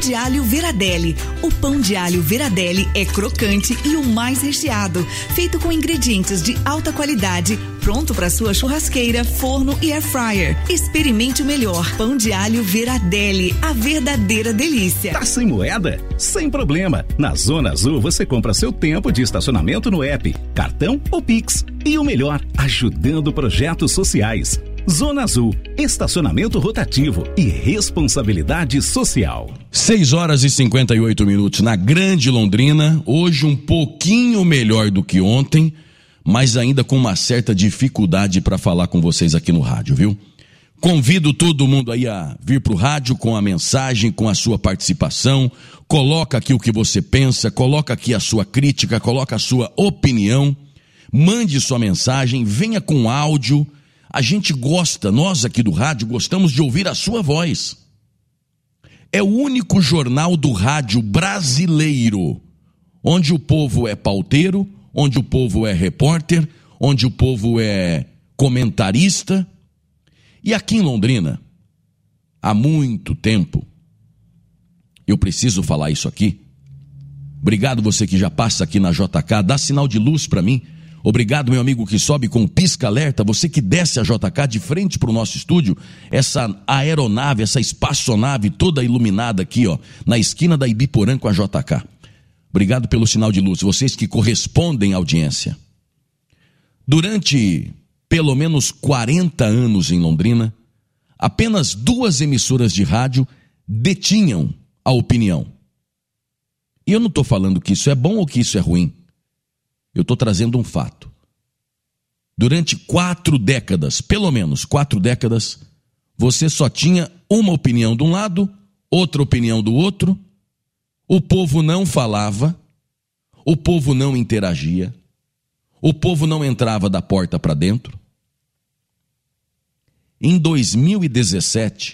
de alho Veradelli. O pão de alho Veradelli é crocante e o mais recheado, feito com ingredientes de alta qualidade, pronto para sua churrasqueira, forno e air fryer. Experimente o melhor pão de alho Veradelli, a verdadeira delícia. Tá sem moeda? Sem problema. Na Zona Azul você compra seu tempo de estacionamento no app, cartão ou Pix. E o melhor, ajudando projetos sociais. Zona Azul, estacionamento rotativo e responsabilidade social. seis horas e cinquenta e oito minutos na Grande Londrina, hoje um pouquinho melhor do que ontem, mas ainda com uma certa dificuldade para falar com vocês aqui no rádio, viu? Convido todo mundo aí a vir pro rádio com a mensagem, com a sua participação, coloca aqui o que você pensa, coloca aqui a sua crítica, coloca a sua opinião, mande sua mensagem, venha com áudio. A gente gosta, nós aqui do rádio gostamos de ouvir a sua voz. É o único jornal do rádio brasileiro onde o povo é pauteiro, onde o povo é repórter, onde o povo é comentarista. E aqui em Londrina, há muito tempo, eu preciso falar isso aqui. Obrigado você que já passa aqui na J K, dá sinal de luz para mim. Obrigado, meu amigo que sobe com pisca-alerta, você que desce a J K de frente para o nosso estúdio, essa aeronave, essa espaçonave toda iluminada aqui, ó, na esquina da Ibiporã com a J K. Obrigado pelo sinal de luz, vocês que correspondem à audiência. Durante pelo menos quarenta anos em Londrina, apenas duas emissoras de rádio detinham a opinião. E eu não estou falando que isso é bom ou que isso é ruim. Eu estou trazendo um fato. Durante quatro décadas, pelo menos quatro décadas, você só tinha uma opinião de um lado, outra opinião do outro, o povo não falava, o povo não interagia, o povo não entrava da porta para dentro. Em dois mil e dezessete,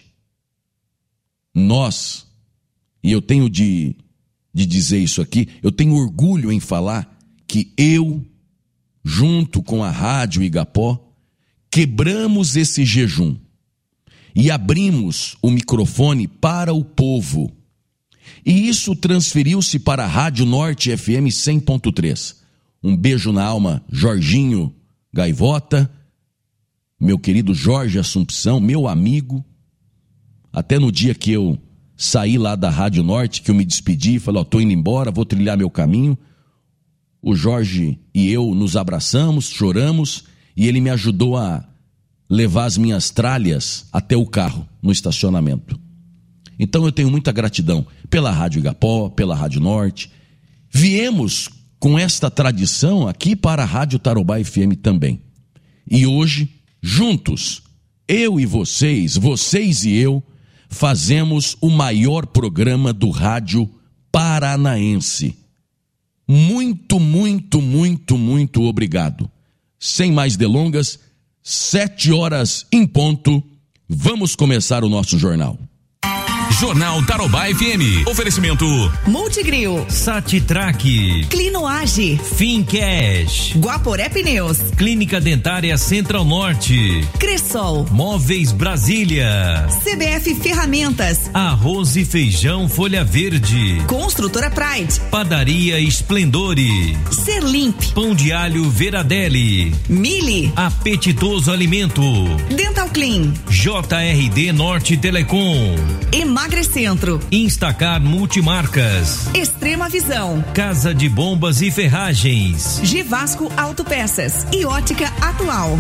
nós, e eu tenho de, de dizer isso aqui, eu tenho orgulho em falar que eu, junto com a Rádio Igapó, quebramos esse jejum e abrimos o microfone para o povo. E isso transferiu-se para a Rádio Norte F M cem ponto três. Um beijo na alma, Jorginho Gaivota, meu querido Jorge Assumpção, meu amigo. Até no dia que eu saí lá da Rádio Norte, que eu me despedi e falei, ó, tô indo embora, vou trilhar meu caminho. O Jorge e eu nos abraçamos, choramos, e ele me ajudou a levar as minhas tralhas até o carro, no estacionamento. Então eu tenho muita gratidão pela Rádio Igapó, pela Rádio Norte. Viemos com esta tradição aqui para a Rádio Tarobá F M também. E hoje, juntos, eu e vocês, vocês e eu, fazemos o maior programa do rádio paranaense. Muito, muito, muito, muito obrigado. Sem mais delongas, sete horas em ponto, vamos começar o nosso jornal. Jornal Tarobá F M. Oferecimento Multigril, Satitrack, Clinoage, Fincash, Guaporé Pneus, Clínica Dentária Central Norte, Cressol, Móveis Brasília, C B F Ferramentas, Arroz e Feijão Folha Verde, Construtora Pride, Padaria Esplendore, Serlimp, Pão de Alho Veradelli, Mili, Apetitoso Alimento, Dental Clean, J R D Norte Telecom, Emagrecentro, Instacar Multimarcas, Extrema Visão, Casa de Bombas e Ferragens, Givasco Autopeças e Ótica Atual.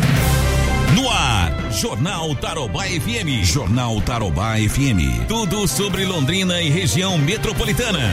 No ar, Jornal Tarobá F M. Jornal Tarobá F M. Tudo sobre Londrina e região metropolitana.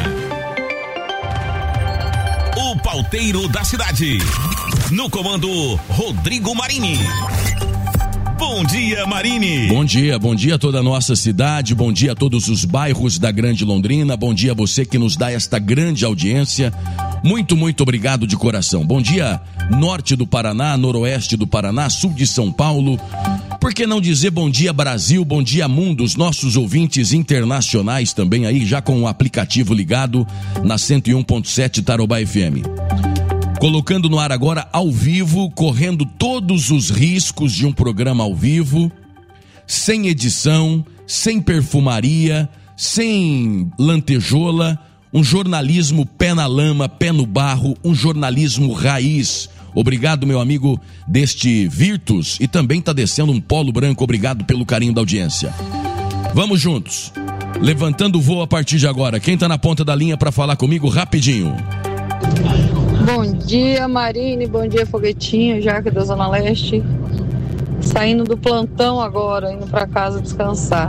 O pauteiro da cidade. No comando, Rodrigo Marini. Bom dia, Marini. Bom dia, bom dia a toda a nossa cidade, bom dia a todos os bairros da Grande Londrina, bom dia a você que nos dá esta grande audiência. Muito, muito obrigado de coração. Bom dia, norte do Paraná, noroeste do Paraná, sul de São Paulo. Por que não dizer bom dia, Brasil, bom dia, mundo, os nossos ouvintes internacionais também aí, já com o aplicativo ligado na cento e um ponto sete Tarobá F M. Colocando no ar agora, ao vivo, correndo todos os riscos de um programa ao vivo, sem edição, sem perfumaria, sem lantejola, um jornalismo pé na lama, pé no barro, um jornalismo raiz. Obrigado, meu amigo deste Virtus, e também tá descendo um polo branco. Obrigado pelo carinho da audiência. Vamos juntos. Levantando o voo a partir de agora. Quem tá na ponta da linha para falar comigo rapidinho? Bom dia, Marine. Bom dia, Foguetinho, Jaque da Zona Leste. Saindo do plantão agora, indo para casa descansar.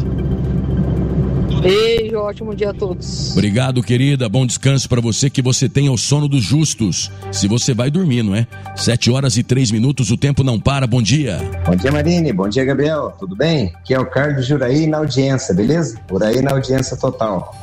Beijo, ótimo dia a todos. Obrigado, querida, bom descanso para você, que você tenha o sono dos justos. Se você vai dormir, não é? Sete horas e três minutos, o tempo não para. Bom dia. Bom dia, Marine. Bom dia, Gabriel. Tudo bem? Aqui é o Carlos Uraí na audiência, beleza? Uraí na audiência total.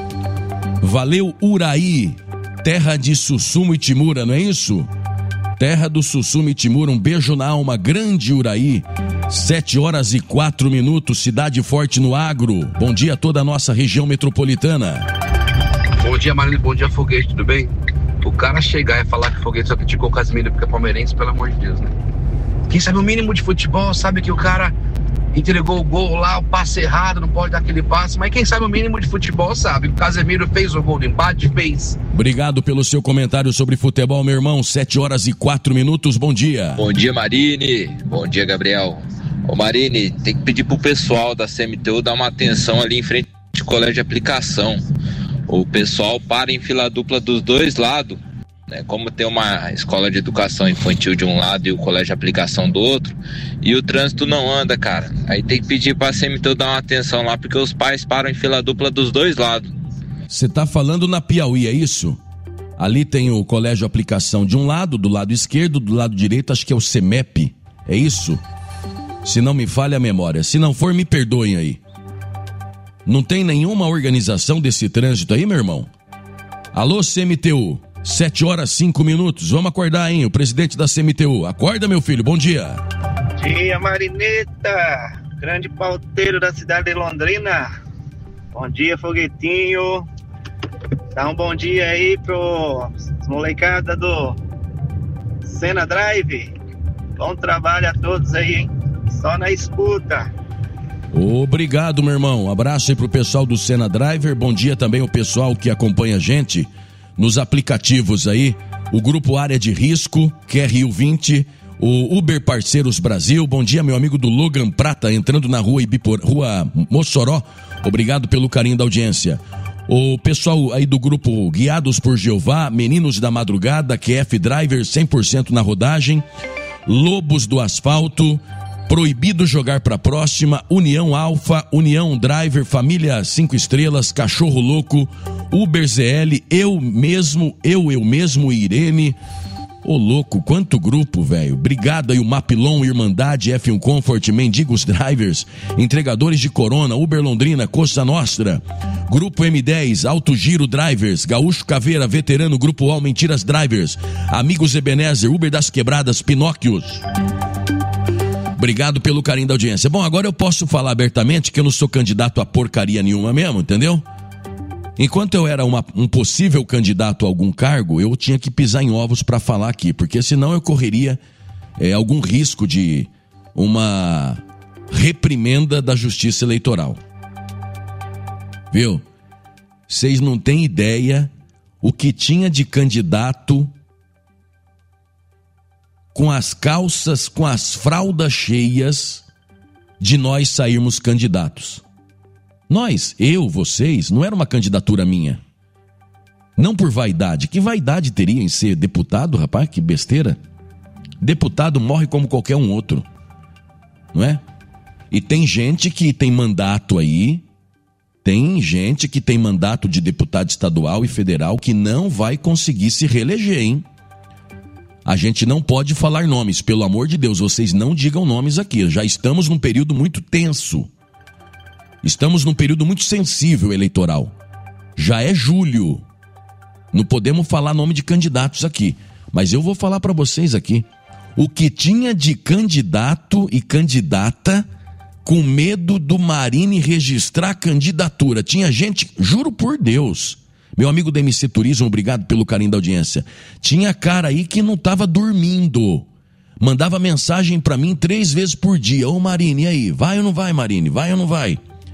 Valeu, Uraí. Terra de Sussuma e Timura, não é isso? Terra do Sussuma e Timura, um beijo na alma, grande Uraí. Sete horas e quatro minutos, Cidade Forte no Agro. Bom dia a toda a nossa região metropolitana. Bom dia, Marina. Bom dia, Foguete, tudo bem? O cara chegar e falar que o Foguete só criticou o Casimiro porque é palmeirense, pelo amor de Deus, né? Quem sabe o mínimo de futebol sabe que o cara entregou o gol lá, o passe errado, não pode dar aquele passe, mas quem sabe o mínimo de futebol sabe. O Casemiro fez o gol do empate, fez. Obrigado pelo seu comentário sobre futebol, meu irmão. Sete horas e quatro minutos, bom dia. Bom dia, Marine. Bom dia, Gabriel. Ô Marine, tem que pedir pro pessoal da C M T U dar uma atenção ali em frente ao colégio de aplicação. O pessoal para em fila dupla dos dois lados, né? Como tem uma escola de educação infantil de um lado e o colégio de aplicação do outro, e o trânsito não anda, cara. Aí tem que pedir pra C M T U dar uma atenção lá, porque os pais param em fila dupla dos dois lados. Você tá falando na Piauí, é isso? Ali tem o colégio de aplicação de um lado, do lado esquerdo, do lado direito, acho que é o CEMEP, é isso? Se não me falha a memória. Se não for, me perdoem aí. Não tem nenhuma organização desse trânsito aí, meu irmão? Alô, C M T U. Sete horas, cinco minutos. Vamos acordar, hein? O presidente da C M T U. Acorda, meu filho. Bom dia. Bom dia, Marineta. Grande pauteiro da cidade de Londrina. Bom dia, Foguetinho. Dá um bom dia aí pro molecada do Sena Drive. Bom trabalho a todos aí, hein? Só na escuta. Obrigado, meu irmão. Um abraço aí pro pessoal do Sena Driver. Bom dia também ao pessoal que acompanha a gente nos aplicativos aí. O Grupo Área de Risco, Q R U vinte, o Uber Parceiros Brasil. Bom dia, meu amigo do Logan Prata, entrando na rua Ibipor, rua Mossoró. Obrigado pelo carinho da audiência. O pessoal aí do grupo Guiados por Jeová, Meninos da Madrugada, Q F Driver cem por cento na rodagem, Lobos do Asfalto, Proibido Jogar pra Próxima, União Alfa, União Driver, Família cinco Estrelas, Cachorro Louco, Uber Z L, Eu Mesmo, Eu, Eu Mesmo, Irene. Ô louco, quanto grupo, velho. Obrigado aí o Mapilon, Irmandade, F um Comfort, Mendigos Drivers, Entregadores de Corona, Uber Londrina, Costa Nostra, Grupo M dez, Alto Giro Drivers, Gaúcho Caveira, Veterano, Grupo All, Mentiras Drivers, Amigos Ebenezer, Uber das Quebradas, Pinóquios. Obrigado pelo carinho da audiência. Bom, agora eu posso falar abertamente que eu não sou candidato a porcaria nenhuma mesmo, entendeu? Enquanto eu era uma, um possível candidato a algum cargo, eu tinha que pisar em ovos para falar aqui, porque senão eu correria é, algum risco de uma reprimenda da Justiça Eleitoral. Viu? Vocês não têm ideia o que tinha de candidato com as calças, com as fraldas cheias de nós sairmos candidatos. Nós, eu, vocês, não era uma candidatura minha. Não por vaidade. Que vaidade teria em ser deputado, rapaz? Que besteira. Deputado morre como qualquer um outro. Não é? E tem gente que tem mandato aí, tem gente que tem mandato de deputado estadual e federal que não vai conseguir se reeleger, hein? A gente não pode falar nomes, pelo amor de Deus, vocês não digam nomes aqui. Já estamos num período muito tenso. Estamos num período muito sensível eleitoral. Já é julho. Não podemos falar nome de candidatos aqui. Mas eu vou falar para vocês aqui. O que tinha de candidato e candidata com medo do Marine registrar candidatura. Tinha gente, juro por Deus... Meu amigo da M C Turismo, obrigado pelo carinho da audiência. Tinha cara aí que não estava dormindo. Mandava mensagem para mim três vezes por dia. Ô Marine, e aí? Vai ou não vai, Marine? Vai ou não vai?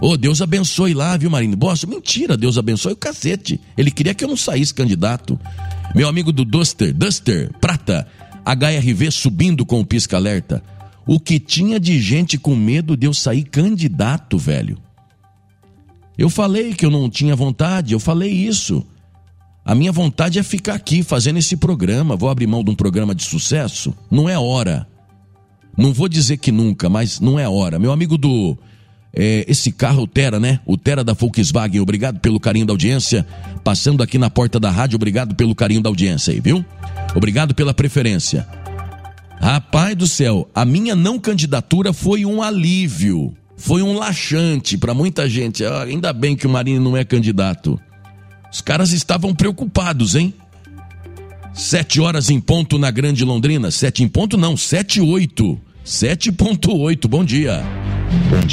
Ô, oh, Deus abençoe lá, viu, Marine? Bosta, mentira, Deus abençoe o cacete. Ele queria que eu não saísse candidato. Meu amigo do Duster, Duster, Prata, H R V subindo com o pisca-alerta. O que tinha de gente com medo de eu sair candidato, velho? Eu falei que eu não tinha vontade, eu falei isso. A minha vontade é ficar aqui fazendo esse programa. Vou abrir mão de um programa de sucesso? Não é hora. Não vou dizer que nunca, mas não é hora. Meu amigo do... É, esse carro, o Tera, né? O Tera da Volkswagen, obrigado pelo carinho da audiência. Passando aqui na porta da rádio, obrigado pelo carinho da audiência aí, viu? Obrigado pela preferência. Rapaz do céu, a minha não candidatura foi um alívio. Foi um laxante para muita gente. Ah, ainda bem que o Marinho não é candidato. Os caras estavam preocupados, hein? Sete horas em ponto na Grande Londrina. Sete em ponto não, sete e oito. Sete ponto oito, bom dia. Bom dia.